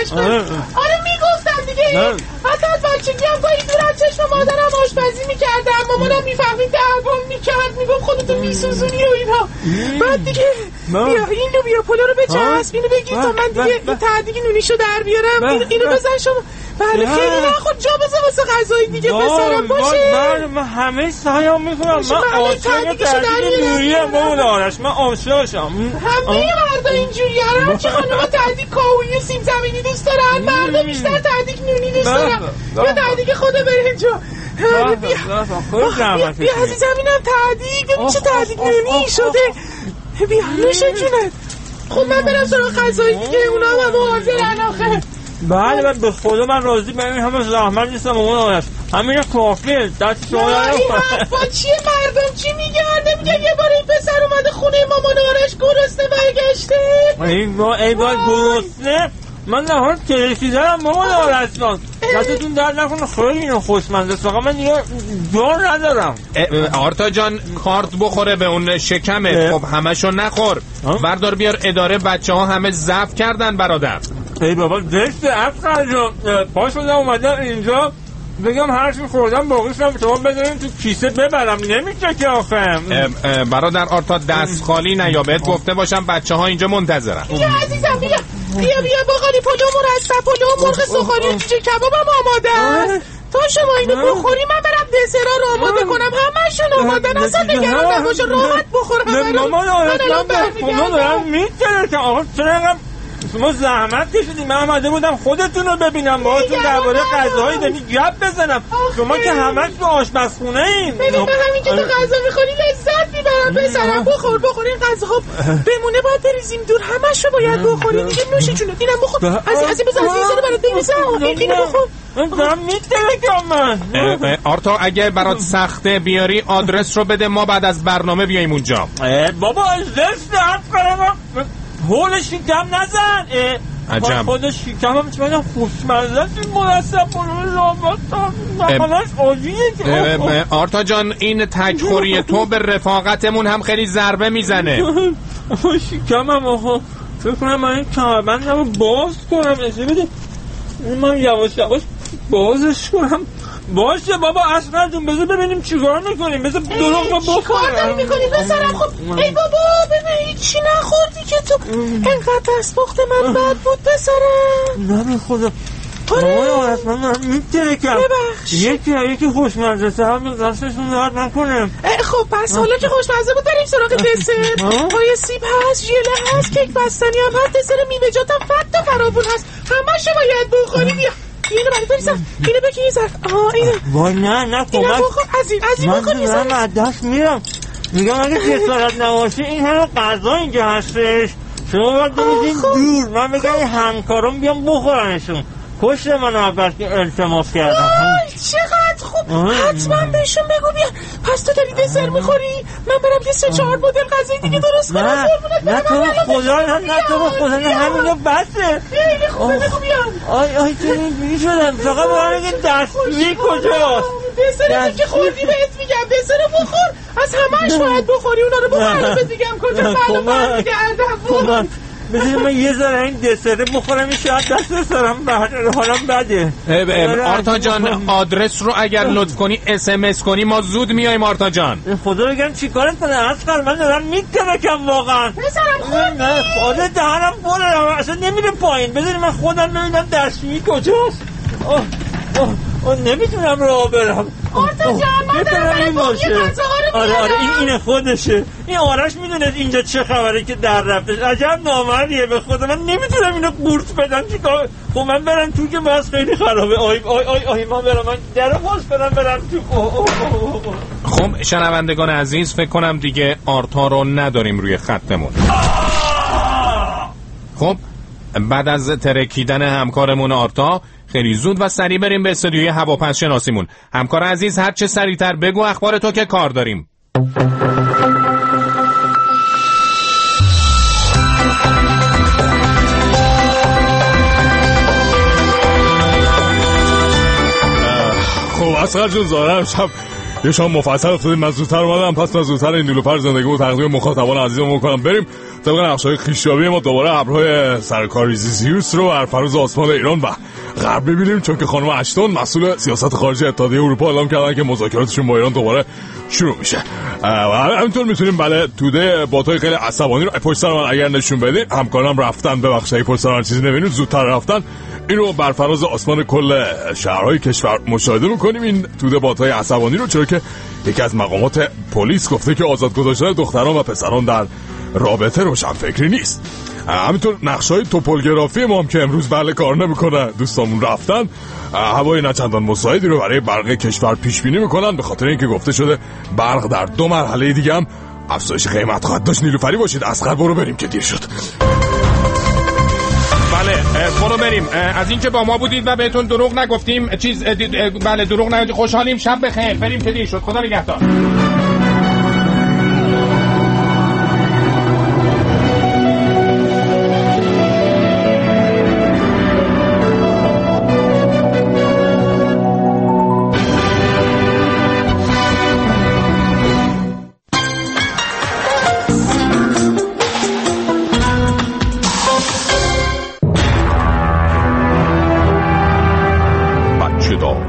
آره میگفتم دیگه. حتی از بچگی هم گاهی دور از چشم مادرم آشپزی میکردم، مامانم میفهمید دعوام میکرد میگفت خودتو میسوزونی و اینا. بعد دیگه بیا این لوبیا پلو رو بچسب اینو بگیر تا من دیگه این تعدیق نونیشو در بیارم. اینو بزن شما. بله خیلی نخود جا بذار واسه غذای دیگه پسرم باشه. من همه سعیم میکنم. من عاشق تعدیق نوریه مامان آرش. من عاشقشم. همه مردا اینجوری هرم که خانوما تعدیق کاهویی و سیب زمینی دوست دارن، مردا بیشتر تعدیق نونی دوست دارن. یا تعدیق خود برنجو. بیا عزیزم اینم تعدیق. ببین چه تعدیق نونی شده. بیا نوشه جونت. خب من برم سراغ غذای دیگه اونا هم حاضرن آخه. بله به خدا من راضی به این همه زحمت نیستم مامان آرش. همین کافیه دست شما این حرفا چیه مردم چی میگن؟ نمیگن یه بار این پسر اومده خونه مامان آرش گرسنه برگشته؟ ای وای گرسنه؟ من نهار کلیشی دارم مامان آرش. دستتون درد نکنه، خیلی اینو خوشمزه است. من دیگه جان ندارم. آرتا جان کارت بخوره به اون شکمه. خب همشو نخور، بردار بیار اداره، بچه‌ها همه ضعف کردن برادر. ای بابا دست افغان جان، پاش شدم اومدم اینجا بگم هرچی خوردم باقیشم شما بذارین تو کیسه ببرم، نمیشه که آخه. برادر آرتا دست خالی نیا، بهت گفته باشم بچه‌ها اینجا منتظرن. بیا عزیزم بیا باقالی پلو مرصع پلو مرغ سوخاری و جوجه کبابم آماده است. تا شما اینو بخوری من برم دسرا رو آماده کنم، همه‌شون آمادن، اصلا نگران نباش، راحت بخور همه رو. مامان آرزم دارم میتونه که آقا چرا شما زحمت کشیدین، من آمده بودم خودتون رو ببینم، باهاتون درباره غذاهایی دارین گپ بزنم. شما که همش تو آشپزخونه این. ببین من همین که تو غذا میخوری لذت میبرم پسرم. بخور این غذاها بمونه باید بریزیم دور، همش رو باید بخوری دیگه. نوش جونت اینم بخور. از این بذار از این برات بریزم. اینو بخور. من میترکم من. آرتا اگه برات سخته بیاری آدرس رو بده، ما بعد از برنامه بیایم اونجا. بابا زشت حرف کنم هول شکم نزن. عجب خود شکم هم چه خوشمزه این مرصع پلو لامت عالیه. آرتا جان این تکخوری تو به رفاقتمون هم خیلی ضربه میزنه. شکم هم آخه فکر کنم من این کمربندم رو باز کنم. اجازه بده من یواش بازش کنم. باشه بابا اصلا جون بذار ببینیم چیکار میکنیم. بذار دروغ ما بخورم. چیکار داری میکنی پسرم؟ خب ای بابا ببین چی نخوردی که تو انقدر دستپخت من بد بود پسرم. نه خدا مامان اصلا من میترکم. یکی خوشمزه تر هم دستشون درد نکنم. خب پس حالا که خوشمزه بود بریم سراغ دسر. پای سیب هست، ژله هست، کیک بستنی هم هست، دسر میوه‌جات هم فت و فراوون هست، همه‌شو باید بخوری. بیا اینو برای بریزم، اینو بکی این ظرف. اینو وای نه کمک از این بکن. من از دست میرم. میگم اگه جسارت نباشه این همه غذا اینجا هستش، شما باید بریزین دور. من بگم همکارم بیام بخورنشون. پشت من اول که التماس کردم. چقدر خوب، حتما بهشون بگو بیان. پس تو داری دسر میخوری؟ من برم یه 3-4 مدل غذای دیگه درست کنم. نه تو خدا همینو بسه. خیلی خوبه بگو بیان. آی چه اینجوری شدم فقط با همه که دستوی کجاست؟ دسری که خوردی بهت میگم دسر رو بخور، از همهش باید بخوری. اونا رو بخور بهت میگم کجا برمیگردم. بذاری من یه ذره این دسره بخورم، این شاید دست سرم حالم بده. آرتا جان آدرس رو اگر لطف کنی SMS کنی ما زود میایم. آرتا جان خدا بگم چی کارت کنه اصلا من دارم میترکم واقعا. پسرم خدا دهنم بره اصلا نمیره پایین. بذاری من خودم ببینم دستشویی کجاست. نمیتونم راه برم. آرتا جان من دارم این غذاها رو آره این خودشه. این آرش میدونه اینجا چه خبره که در رفتش. عجب نامردیه به خدا. من نمیتونم اینو قورت بدم. چیکار؟ خب من برم تو که بس خیلی خرابه. آی من برم، من درو باز برم تو. خب شنوندگان عزیز فکر کنم دیگه آرتا رو نداریم روی خطمون. خب بعد از ترکیدن همکارمون آرتا خیلی زود و سریع بریم به استودیوی هواپس شناسیمون. همکار عزیز هر چه سریعتر بگو اخبار تو که کار داریم. خب اصغر جون زارم شب یه شام مفصل افتادیم، من زودتر اومدم، پس من زودتر این نیلوفر زندگیمو تقدیم مخاطبان عزیزمون میکنم. بریم طبق نقشه‌های خویشیابی ما دوباره ابرهای سرکاری زیوس رو بر فراز آسمان ایران و غرب ببینیم، چون که خانم اشتون مسئول سیاست خارجی اتحادیه اروپا اعلام کردن که مذاکراتشون با ایران دوباره شروع میشه. و همینطور میتونیم بله باتای خیلی عصبانی رو پشت سر من اگر نشون بدین، همکارام رفتن ببخشید پشت سر من چیزی نمیبینید زودتر رفتن، اینو بر فراز آسمان کل شهرهای کشور مشاهده میکنیم این توده باتای عصبانی رو، چرا که یکی از مقامات پلیس گفته که آزاد گذاشتن دختران و پسران در رابطه روشنفکری نیست. همینطور نقشای توپولگرافی ما هم که امروز بله کار نمیکنه، دوستامون رفتن هوای نچندان مساعدی رو برای برق کشور پیش بینی میکنن، به خاطر اینکه گفته شده برق در 2 مرحله دیگه هم افزایش قیمت خواهد داشت. نیلوفری باشید. اصغر برو بریم که دیر شد. بله برو بریم. از اینکه با ما بودید و بهتون دروغ نگفتیم بله دروغ نگفتیم، خوشحالیم. شب بخیر. بریم که دیر شد. خدا نگهدار.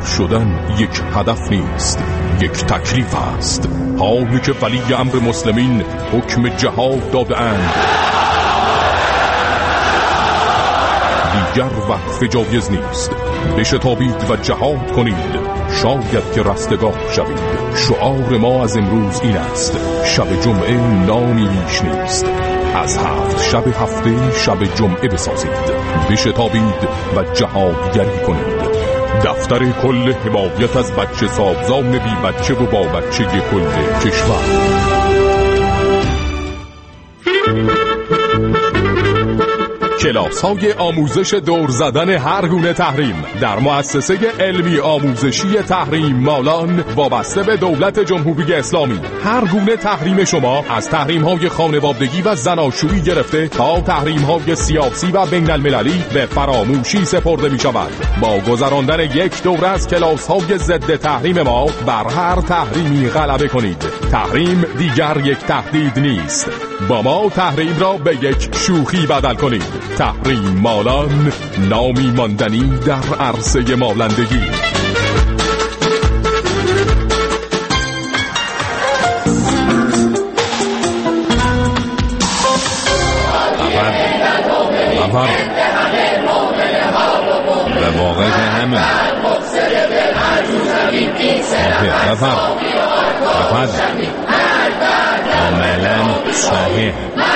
شدن یک هدف نیست، یک تکلیف است. حالی که ولی امر مسلمین حکم جهاد داده‌اند، دیگر وقف جایز نیست. بشتابید و جهاد کنید، شاید که رستگار شوید. شعار ما از امروز این است: شب جمعه نامی بیش نیست. از 7 شب هفته شب جمعه بسازید، بشتابید و جهادگری کنید. دفتر کل حمایت از بچه سازان بی بچه و با بچه کل کشور. کلاس‌های آموزش دور زدن هر گونه تحریم در مؤسسه علمی آموزشی تحریم مالان وابسته به دولت جمهوری اسلامی. هر گونه تحریم شما از تحریم‌های خانوادگی و زناشویی گرفته تا تحریم‌های سیاسی و بین‌المللی به فراموشی سپرده می‌شود. با گذراندن یک دوره از کلاس‌های ضد تحریم ما بر هر تحریمی غلبه کنید. تحریم دیگر یک تهدید نیست. با ما تحریم را به یک شوخی بدل کنید. تحریم مالان، نامی ماندنی در عرصه مالندگی. به واقع که همه کاملا صحیح.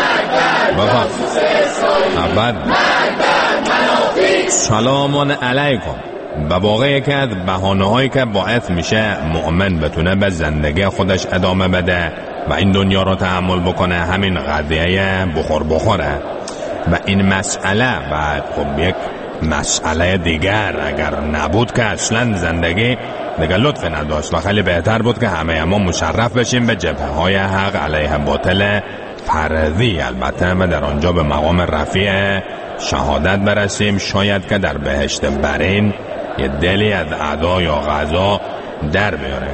سلام علیکم. به واقع یکی از بهانه‌هایی که باعث میشه مؤمن بتونه به زندگی خودش ادامه بده و این دنیا رو تحمل بکنه همین قضیه بخوره و این مسئله و خب یک مسئله دیگر اگر نبود که اصلا زندگی دیگه لطف نداشت و خیلی بهتر بود که همه ما مشرف بشیم به جبهه‌های حق علیه باطل فردی. البته ما در آنجا به مقام رفیع شهادت برسیم، شاید که در بهشت برین یه دلی از ادا یا غذا در بیاره.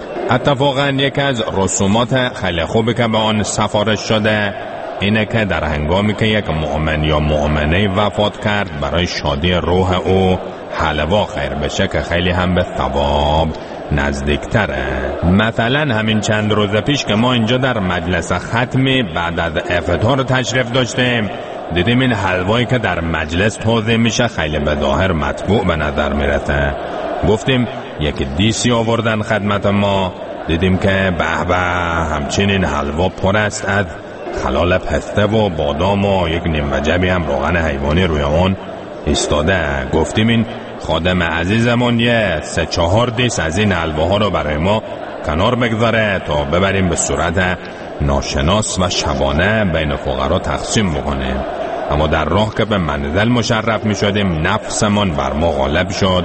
اتفاقا یکی از رسومات خیلی خوبی که به آن سفارش شده اینه که در هنگامی که یک مؤمن یا مؤمنه وفات کرد برای شادی روح او حلوا خیر بشه که خیلی هم به ثواب نزدیکتره. مثلا همین چند روز پیش که ما اینجا در مجلس ختمی بعد از افطار تشریف داشتیم، دیدیم این حلوایی که در مجلس توزیع میشه خیلی به ظاهر مطبوع به نظر میرسه. گفتیم یک دیسی آوردن خدمت ما، دیدیم که به به همچنین حلوا پر است از خلال پسته و بادام و یک نیم وجبی هم روغن حیوانی روی اون ایستاده. گفتیم این خادم عزیزمون یه 3-4 دیس از این حلواها رو برای ما کنار بگذاره تا ببریم به صورت ناشناس و شبانه بین فقرا تقسیم بکنیم. اما در راه که به منزل مشرف می شدیم نفسمون بر ما غالب شد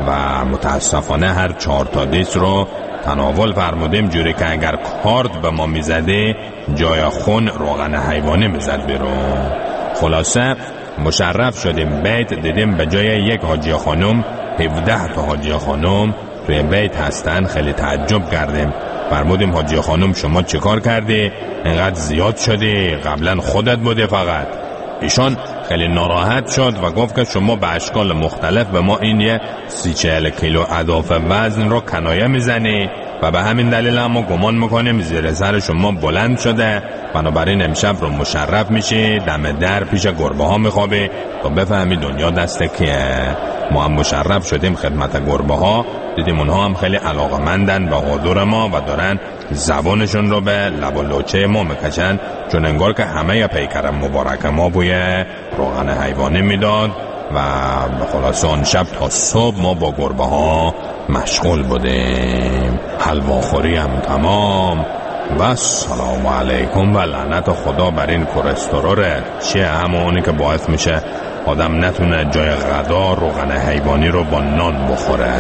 و متاسفانه هر 4 تا دیس رو تناول فرمودیم، جوری که اگر کارد به ما می زده جای خون روغن حیوانی می زد بیرون. خلاصه مشرف شدیم بیت، دیدیم به جای یک حاجی خانم 17 تا حاجی خانم توی بیت هستن. خیلی تعجب کردیم. فرمودیم حاجی خانم شما چه کار کردی؟ اینقدر زیاد شدی؟ قبلا خودت بوده فقط. ایشان خیلی ناراحت شد و گفت که شما به اشکال مختلف به ما این یه 30-40 کیلو اضافه وزن رو کنایه میزنی و به همین دلیل هم ما گمان میکنیم زیر سر شما بلند شده، بنابراین امشب رو مشرف میشی دم در پیش گربه ها میخوابی تا بفهمی دنیا دست کیه. ما هم مشرف شدیم خدمت گربه ها، دیدیم اونها هم خیلی علاقمندن به حضور ما و دارن زبانشون رو به لب و لوچه ما میکشن، چون انگار که همه پیکر مبارک ما بوی روغن حیوانی میداد. و خلاص آن شب تا صبح ما با گربه ها مشغول بودیم. حلواخوری هم تمام و سلام علیکم و لعنت خدا بر این کلسترول چیه، همونی که باعث میشه آدم نتونه جای غذا روغن حیوانی رو با نان بخوره.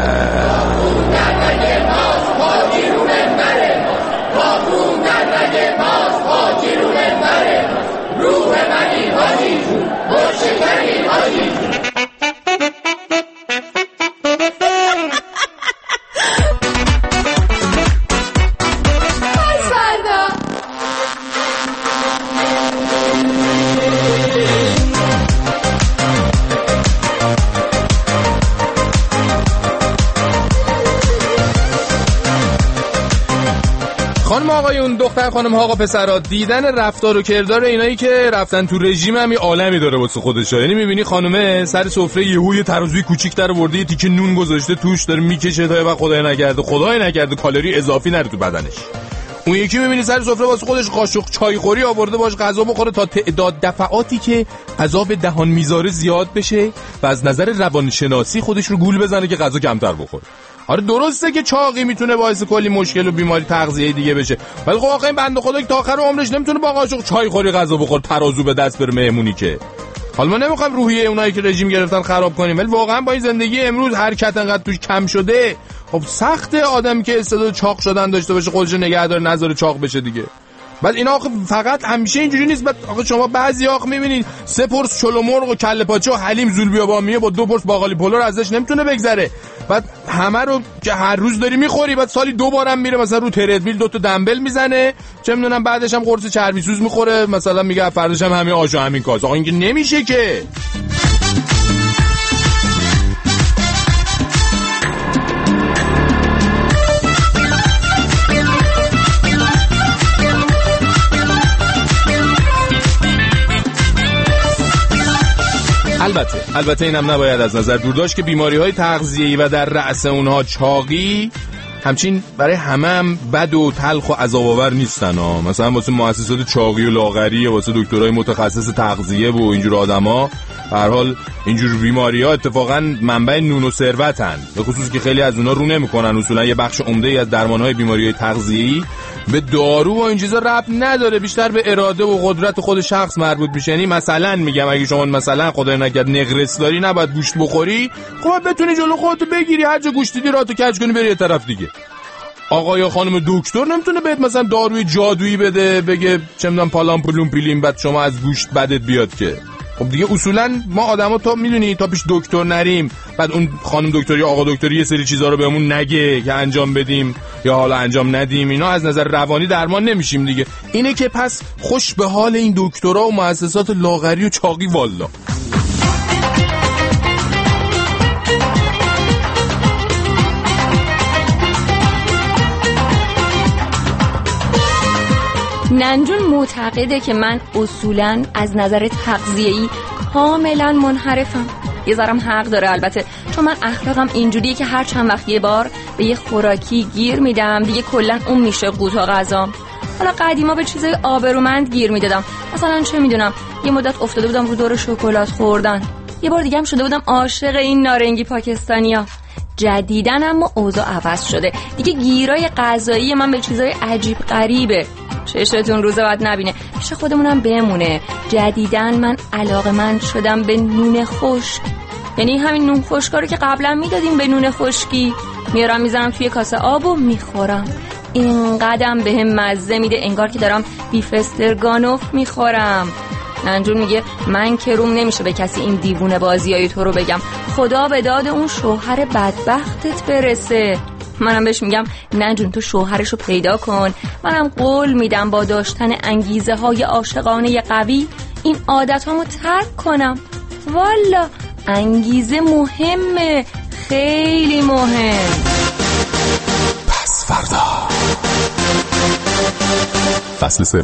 خانم آقایون، دختر خانم ها، آقا پسرا، دیدن رفتار و کردار اینایی که رفتن تو رژیم هم یه عالمی داره واسه خودش. یعنی میبینی خانومه سر سفره یهو ترازوی کوچیک در آورده، یه تیکه نون گذاشته توش، داره میکشه تا بعد خدای نکرده کالری اضافی نره تو بدنش. اون یکی میبینی سر سفره واسه خودش قاشق چای خوری آورده باش غذا بخوره تا تعداد دفعاتی که عذاب دهان میذاره زیاد بشه و از نظر روانشناسی خودش رو گول بزنه که غذا کمتر بخوره. آره درسته که چاقی میتونه باعث کلی مشکل و بیماری تغذیه دیگه بشه، ولی خب آخه این بنده خدا که تا آخر عمرش نمیتونه با قاشق چای خوری غذا بخوره ترازو به دست بره مهمونی که. حالا ما نمیخوایم روحیه اونایی که رژیم گرفتن خراب کنیم، ولی واقعا با این زندگی امروز حرکت انقدر توش کم شده، خب سخته آدمی که استعداد چاق شدن داشته باشه خودش نگه داره نذاره چاق بشه دیگه. بعد اینا آخه فقط همیشه اینجوری نیست. بعد آخه شما بعضی آخه میبینید 3 پرس چلو مرغ و کله پاچه و حلیم زول بیابانیه با 2 پرس باقالی پلو رو ازش نمیتونه بگذره. بعد همه رو که هر روز داری میخوری، بعد سالی 2 بارم میره مثلا رو تردمیل 2 تا دمبل میزنه، چه میدونم بعدش هم قرص چربی سوز میخوره، مثلا میگه فرداش هم همین آش و همین کاس. آقا این که نمیشه که. البته اینم نباید از نظر دور داشت که بیماری‌های تغذیه‌ای و در رأس اونها چاقی همچین برای هم بد و تلخ و عذاب‌آور نیستن ها. مثلا واسه مؤسسات چاقی و لاغری و واسه دکترای متخصص تغذیه و اینجور آدما به هر حال اینجور بیماری‌ها اتفاقا منبع نون و ثروتن، به خصوص که خیلی از اونها رو نمی‌کنن. اصولا یه بخش عمده‌ای از درمان‌های بیماری‌های تغذیه‌ای به دارو و این چیزا ربط نداره، بیشتر به اراده و قدرت خود شخص مربوط میشه. یعنی مثلا میگم اگه شما مثلا خدای نکرد نقرس داری نباید گوشت بخوری، خب بتونی جلو خودتو بگیری، هر جا گوشت دیدی راتو کج کنی بری یه طرف دیگه. آقا یا خانم دکتر نمیتونه بهت مثلا داروی جادویی بده بگه چه میدونم پالام پلوم پیلیم بعد شما از گوشت بدت بیاد که. خب دیگه اصولا ما آدما تا میدونی تا پیش دکتر نریم، بعد اون خانم دکتر یا آقا دکتر یه سری چیزا رو بهمون نگه که انجام بدیم یا حالا انجام ندیم، اینا از نظر روانی درمان نمیشیم دیگه. اینه که پس خوش به حال این دکترها و مؤسسات لاغری و چاقی والا. ننجون معتقده که من اصولاً از نظر تغذیه‌ای کاملاً منحرفم. یه ذرم حق داره البته، چون من اخلاقم اینجوریه که هر چند وقت یه بار به یه خوراکی گیر میدم دیگه کلاً اون میشه قوت و غذام. حالا قدیما به چیزای آبرومند گیر میدادم، مثلا چه میدونم یه مدت افتاده بودم رو دور شکلات خوردن، یه بار دیگه هم شده بودم عاشق این نارنگی پاکستانیا. جدیدن اما اوضاع عوض شده دیگه، گیرای غذایی من به چیزای عجیب غریبه. چشتون روزه بعد نبینه، پیش خودمونم بمونه. جدیدن من علاقه‌مند شدم به نون خشک، یعنی همین نون خشکا رو که قبلا میدادیم به نون خشکی میارم میذارم توی کاسه آب و میخورم. اینقدرم بهم مزه میده انگار که دارم بیف استرگانوف میخورم. ننجون میگه من که روم نمیشه به کسی این دیوونه بازیای تو رو بگم، خدا به داد اون شوهر بدبختت برسه. منم بهش میگم ننجون تو شوهرشو پیدا کن، منم قول میدم با داشتن انگیزه های عاشقانه قوی این عادتامو ترک کنم. والا انگیزه مهمه، خیلی مهم. پس فردا فصل 3.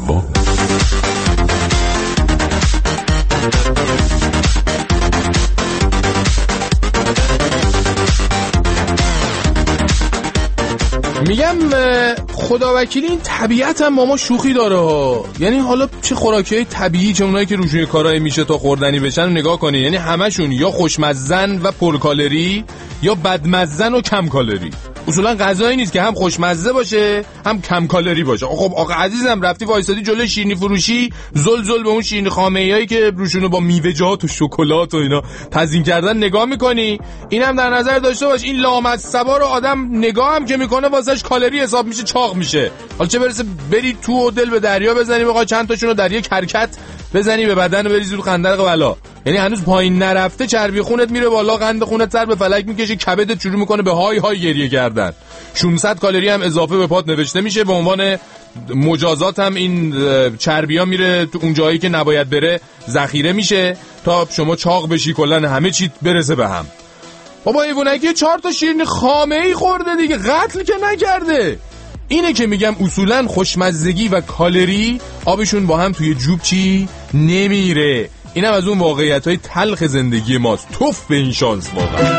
میگم خدا وکیلی این طبیعت هم با ما شوخی داره ها. یعنی حالا چه خوراکی‌های طبیعی چه اونایی که روشوی کارهای میشه تا خوردنی بشن نگاه کنی، یعنی همشون یا خوشمزن و پرکالری یا بدمزن و کم کالری. اصولا غذایی نیست که هم خوشمزه باشه هم کم کالری باشه. خب آقا عزیزم رفتی وایسادی جلوی شیرینی فروشی زل به اون شیرینی خامه‌ایایی که روشونو با میوه‌جات و شکلات و اینا تزیین کردن نگاه میکنی، اینم در نظر داشته باش این لامصبا رو آدم نگاه هم که میکنه واسش کالری حساب میشه، چاق میشه. حالا چه برسه بری تو و دل به دریا بزنی بخوای چند تاشون رو در یک حرکت بزنی به بدن و بریزی رو خندق بلا. یعنی هنوز پایین نرفته چربی خونت میره بالا، قند خونت سر به فلک میکشه، کبدت شروع میکنه به های های گریه کردن. 600 کالری هم اضافه به پات نوشته میشه، به عنوان مجازات هم این چربی‌ها میره تو اون جایی که نباید بره ذخیره میشه تا شما چاق بشی، کلا همه چی برسه به هم. بابا ایوونکی 4 تا شیرینی خامه‌ای خورده دیگه، قتل که نکرده. اینه که میگم اصولا خوشمزگی و کالری آبشون با هم توی جوب چی نمیره. اینم از اون واقعیت‌های تلخ زندگی ماست. توف به این شانس واقعا.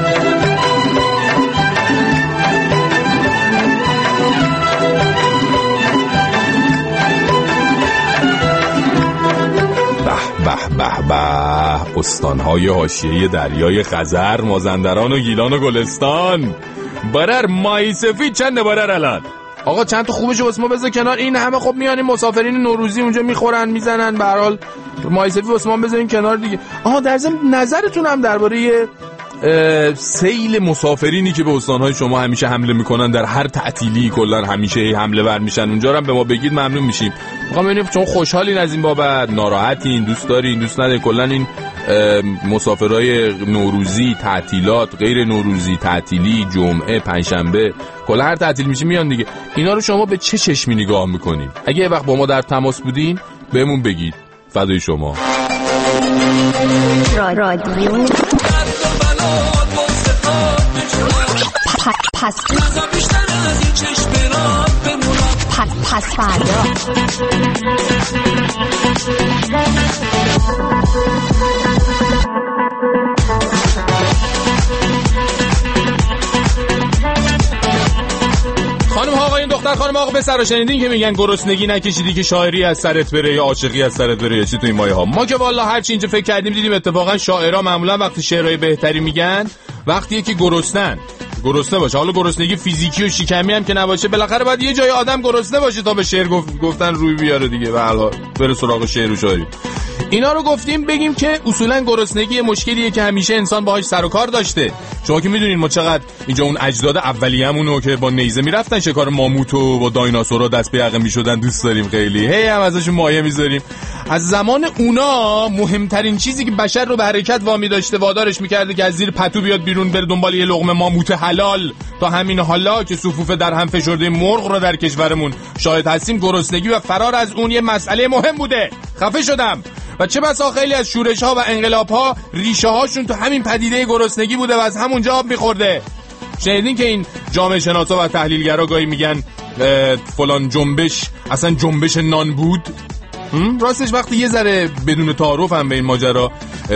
به استانهای حاشیه دریای خزر، مازندران و گیلان و گلستان. برر ماهی سفید چنده برر الان؟ آقا چند تا خوبش واسه ما بذار کنار. این همه خب میان مسافرین نوروزی اونجا میخورن میزنن، به هر حال ماهی سفید واسه ما بذارین کنار دیگه. آها در ضمن نظرتون هم درباره سیل مسافرینی که به استانهای شما همیشه حمله میکنن در هر تعطیلی، کلا همیشه حمله ور میشن، اونجا رو هم به ما بگید ممنون میشیم. میخوام ببینیم چون خوشحالین از این بابت، ناراحتین، دوست دارین، دوست ندارین، کلا این مسافرای نوروزی، تعطیلات، غیر نوروزی، تعطیلی، جمعه، پنجشنبه، کلا هر تعطیل میشه میان دیگه. اینا رو شما به چه چشمی نگاه میکنین؟ اگه یه وقت با ما در تماس بودین بهمون بگید. فدای شما. رادیو پس فردا. خانم ها آقایون، دختر خانم آقا پسر، شنیدین که میگن گرسنگی نکشیدی که شاعری از سرت بره یا عاشقی از سرت بره یا چی تو این مایه ها. ما که والله هر چی اینجا فکر کردیم دیدیم اتفاقا شاعرها معمولا وقتی شعرهای بهتری میگن وقتیه که گرسنه باشه. حالا گرسنگی فیزیکی و شکمی هم که نباشه، بالاخره باید یه جای آدم گرسنه باشه تا به شعر گفتن روی بیاره دیگه. به هر حال بره سراغ شعر و شاعری. اینا رو گفتیم بگیم که اصولا گرسنگی مشکلیه که همیشه انسان باهاش سر و کار داشته. شما که میدونین ما چقدر اینجا اون اجداد اولیه‌مونو که با نیزه میرفتن شکار ماموت و با دایناسورا دست به یقه میشدن دوست داریم خیلی. هی هم ازشون مایه میذاریم. از زمان اونا مهمترین چیزی که بشر رو به حرکت وامی داشته، وادارش میکرده که از زیر پتو بیاد بیرون بره دنبال یه لقمه ماموت حلال، تا همین حالا که صفوف در هم فشرده مرغ رو در کشورمون شاهد هستیم، گرسنگی و فرار از اون یه مسئله مهم بوده. خفه شدم. و چه بسا خیلی از شورش‌ها و انقلاب‌ها ریشه هاشون تو همین پدیده گرسنگی بوده و از همونجا آب می‌خورده. شنیدین که این جامعه شناسا و تحلیلگرا گاهی میگن فلان جنبش اصلا جنبش نان بود؟ راستش وقتی یه ذره بدون تعارف هم به این ماجرا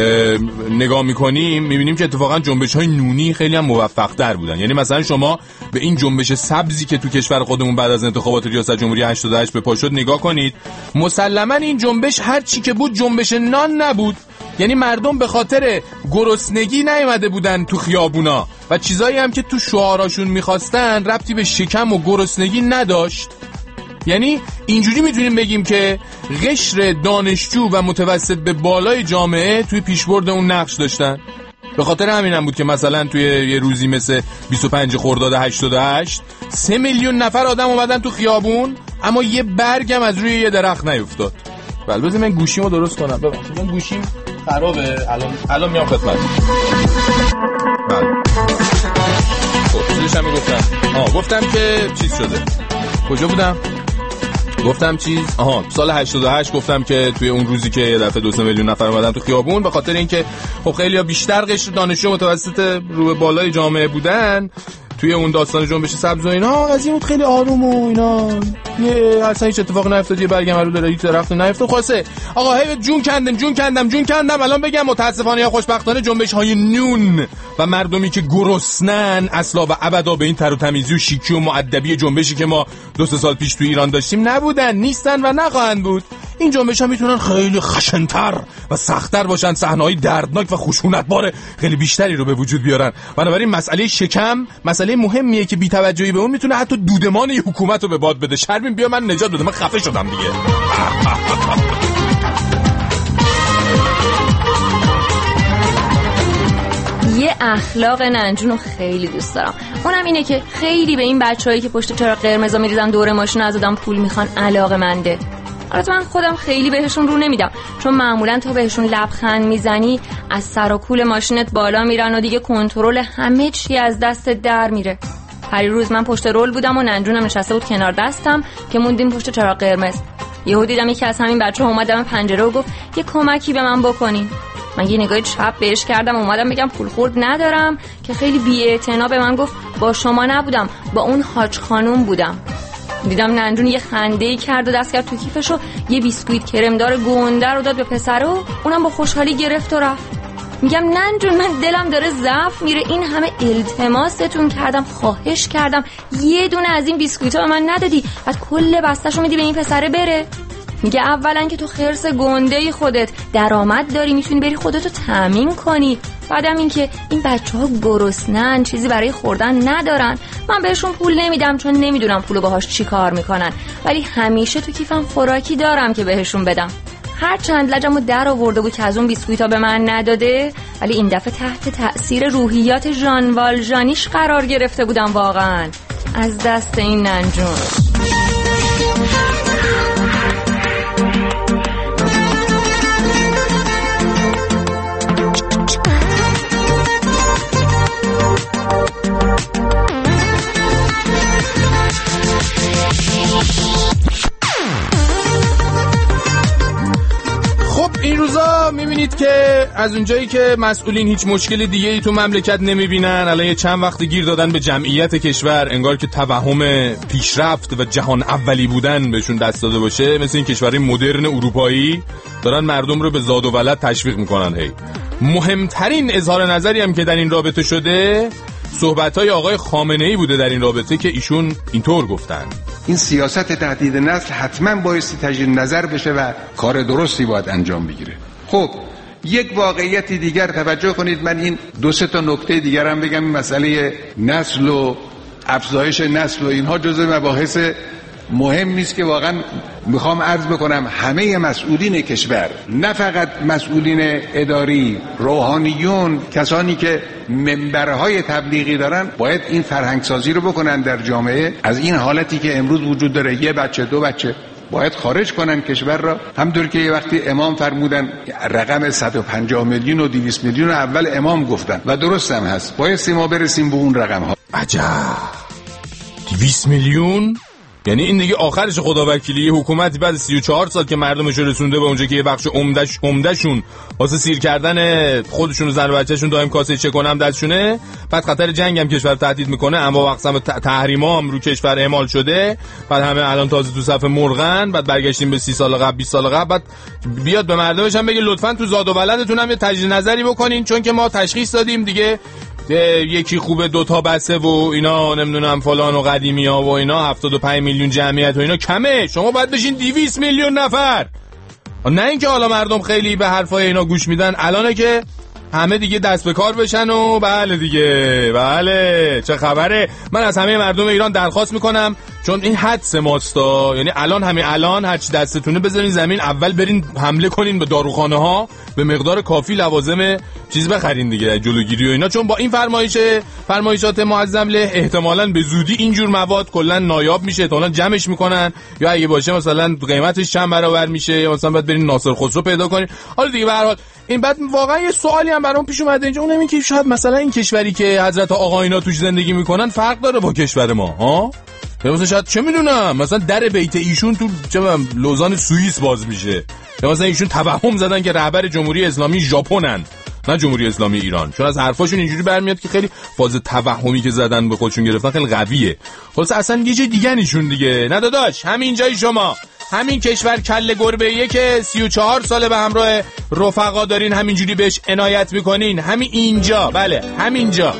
نگاه میکنیم میبینیم که اتفاقا جنبش‌های نونی خیلی هم موفق‌تر بودن. یعنی مثلا شما به این جنبش سبزی که تو کشور خودمون بعد از انتخابات ریاست جمهوری 88 به پا شد نگاه کنید. مسلماً این جنبش هر چی که بود جنبش نان نبود. یعنی مردم به خاطر گرسنگی نیومده بودن تو خیابونا و چیزایی هم که تو شعاراشون میخواستن ربطی به شکم و گرسنگی نداشت. یعنی اینجوری میتونیم بگیم که قشر دانشجو و متوسط به بالای جامعه توی پیشبرد اون نقش داشتن. به خاطر همین هم بود که مثلا توی یه روزی مثل 25 خرداد 88 3 میلیون نفر آدم اومدن تو خیابون، اما یه برگ هم از روی یه درخت نیفتاد. بله بذار من گوشیمو درست کنم. ببخشید من گوشیم خرابه. الان میام خدمت. بله خب چیزش هم میگفتم. گفتم که چیز شده. کجا بودم؟ گفتم چیز سال 88 گفتم که توی اون روزی که یه دفعه 2 میلیون نفر اومدن تو خیابون، به خاطر اینکه خب خیلی‌ها بیشتر قشر دانشجو متوسط رو به بالای جامعه بودن توی اون داستان جنبش سبز و اینا، از این بود خیلی آروم و اینا، اصلا هیچ اتفاقی نیفتاد، یه برگم رو داره هیچ درختی نیفتاد. خلاصه آقا هی جون کندم. الان بگم متاسفانه یا خوشبختانه جنبش‌های نون و مردمی که گرسنن اصلا و ابدا به این تر و تمیزی و شیکی و مؤدبی جنبشی که ما 2-3 سال پیش تو ایران داشتیم نبودن، نیستن و نخواهند بود. این جنبش‌ها میتونن خیلی خشن‌تر و سخت‌تر باشن، صحنه‌های دردناک و خشونتبار خیلی بیشتری رو به وجود بیارن. بنابراین مسئله شکم مسئله مهمیه که بی‌توجهی به اون میتونه حتی دودمان حکومت رو به باد بده. شرمین بیا من نجات بده، من خفه شدم دیگه. یه اخلاق ننجون رو خیلی دوست دارم، اونم اینه که خیلی به این بچه‌هایی که پشت چراغ قرمز میریزن دور ماشین از آدم پول میخوان علاقه‌منده. البته من خودم خیلی بهشون رو نمیدم، چون معمولا تا بهشون لبخند میزنی از سر و کول ماشینت بالا میرن و دیگه کنترل همه چی از دست در میره. هر روز من پشت رول بودم و ننجونم نشسته بود کنار دستم که موندیم پشت چراغ قرمز. یهو دیدم یکی از همین بچه‌ها اومد دم پنجره و گفت یه کمکی به من بکنین. من یه نگاه چپ بهش کردم و اومدم بگم پول خورد ندارم، که خیلی بی‌اعتنا به من گفت با شما نبودم، با اون حاج خانوم بودم. دیدم ننجون یه خنده‌ای کرد و دست کرد تو کیفش و یه بیسکویت کرمدار گنده رو داد به پسر و اونم با خوشحالی گرفت و رفت. میگم ننجون من دلم داره ضعف میره، این همه التماستون کردم، خواهش کردم، یه دونه از این بیسکویت‌ها به من ندادی، بعد کل بسته‌شو میدی به این پسره بره. میگه اولا که تو خرس گنده‌ای خودت درآمد داری، میتونی بری خودتو تامین کنی، بعدم این که این بچه‌ها گرسنن، چیزی برای خوردن ندارن، من بهشون پول نمیدم چون نمیدونم پولو باهاش چی کار میکنن، ولی همیشه تو کیفم خوراکی دارم که بهشون بدم. هر چند لجمو در آورده بود که از اون بیسکویتا به من نداده، ولی این دفعه تحت تأثیر روحیات ژان والژانیش قرار گرفته بودم واقعا. از دست این ننجون. این روزا میبینید که از اونجایی که مسئولین هیچ مشکل دیگه ای تو مملکت نمیبینن، الان یه چند وقت گیر دادن به جمعیت کشور، انگار که توهم پیشرفت و جهان اولی بودن بهشون دست داده باشه. مثل این کشورهای مدرن اروپایی دارن مردم رو به زاد و ولد تشویق میکنن. هی مهمترین اظهار نظری هم که در این رابطه شده صحبت‌های آقای خامنه‌ای بوده در این رابطه که ایشون اینطور گفتن: این سیاست تهدید نسل حتما بایستی تجدید نظر بشه و کار درستی باید انجام بگیره. خب یک واقعیت دیگر توجه کنید، من این 2-3 تا نکته دیگر هم بگم. این مسئله نسل و افزایش نسل و اینها جزء مباحث مهم نیست که واقعا میخوام عرض بکنم همه مسئولین کشور، نه فقط مسئولین اداری، روحانیون، کسانی که منبرهای تبلیغی دارن، باید این فرهنگسازی رو بکنن در جامعه. از این حالتی که امروز وجود داره، یه بچه 2 بچه، باید خارج کنن کشور را. همطور که یه وقتی امام فرمودن رقم 150 میلیون و 200 میلیون اول امام گفتن و درست هم هست، باید ما برسیم به اون رقم ها. عجب 200 میلیون؟ یعنی این دیگه آخرش خداوکیلی حکومتی بعد 34 سال که مردمش رو رسونده به اونجا که یه بخش عمدهشون واسه سیر کردن خودشون و زن و بچه‌شون دائم کاسه چک کنم دستشونه، بعد خطر جنگ هم کشور تهدید میکنه، اما اقسام تحریما هم رو کشور اعمال شده، بعد همه الان تازه تو صف مرغن، بعد برگشتیم به 30 سال قبل 20 سال قبل، بعد بیاد به مردمش هم بگه لطفاً تو زاد و ولدتون هم یه تجدید نظری بکنین چون که ما تشخیص دادیم دیگه یکی خوبه 2 تا بسه و اینا نمیدونم فلان و قدیمی ها و اینا 75 میلیون جمعیت و اینا کمه، شما باید بشین 200 میلیون نفر. نه اینکه حالا مردم خیلی به حرفای اینا گوش میدن، الانه که همه دیگه دست به کار بشن و بله دیگه، بله چه خبره. من از همه مردم ایران درخواست میکنم، چون این حدس ماستا، یعنی الان هرچی دستتونه بذارین زمین، اول برین حمله کنین به داروخانه ها، به مقدار کافی لوازم چیز بخرین دیگه، جلوگیری و اینا، چون با این فرمایشات معظم له احتمالاً به زودی اینجور مواد کلا نایاب میشه، احتمالاً جمعش میکنن، یا اگه باشه مثلا قیمتش چند برابر میشه، یا مثلا بعد برین ناصر خسرو پیدا کنین. حالا دیگه به هر حال این بعد واقعا یه سوالی هم برام پیش اومده اینجا، اونم این که شاید مثلا این کشوری که حضرت آقا اینا توش زندگی میکنن فرق داره با کشور ما، ها؟ یا مثلا شاید چه میدونم مثلا در بیت ایشون تو چه لوزان سوئیس باز میشه، یا مثلا ایشون توهم زدن که رهبر جمهوری اسلامی ژاپنن نه جمهوری اسلامی ایران، چون از حرفاشون اینجوری برمیاد که خیلی فاز توهمی که زدن به خودشون گرفتن خیلی قویه. خلاص اصلا یه جای دیگه نیشون دیگه. نه داداش، همین جای شما، همین کشور کله گربه‌ایه که 34 ساله به همراه رفقا دارین همینجوری بهش عنایت میکنین، همین اینجا، بله همینجا.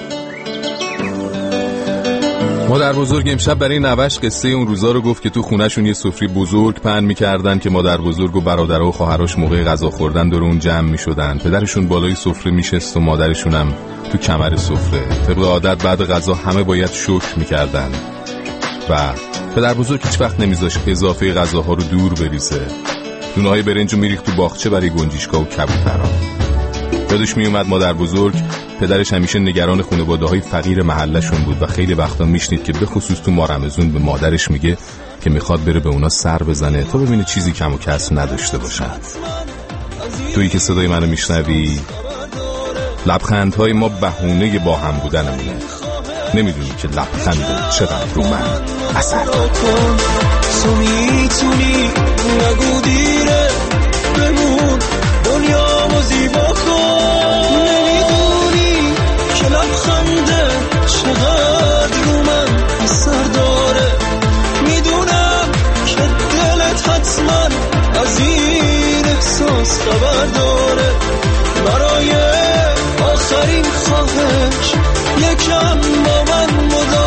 مادر بزرگ امشب برای نوش قصه اون روزا رو گفت که تو خونهشون یه سفره بزرگ پهن می‌کردن که مادر بزرگ و برادرها و خواهرش موقع غذا خوردن دور اون جمع می‌شدن. پدرشون بالای سفره میشست و مادرشون هم تو کمر سفره. طبق عادت بعد غذا همه باید شکر می‌کردن و پدر بزرگ هیچ وقت نمیذاشت اضافه غذاها رو دور بریزه. دونه‌های برنجو میریخت تو باغچه برای گنجشکا و کبوترها. یادش میومد مادر بزرگ پدرش همیشه نگران خانواده‌های فقیر محلشون بود و خیلی وقتا میشنید که به خصوص تو ماه رمضان به مادرش میگه که میخواد بره به اونا سر بزنه تا ببینه چیزی کم و کسر نداشته باشن. تویی که صدای منو میشنوی، لبخندهای ما بهونه با هم بودنمونه. نمیدونی که لبخند چقدر رو من اثر داره. تو میتونی نگو دیره بمون دنیامو زیبا کن، نمیدونی که لبخنده چقدر رو من اثر داره. میدونم آخرین خواهش یکم با من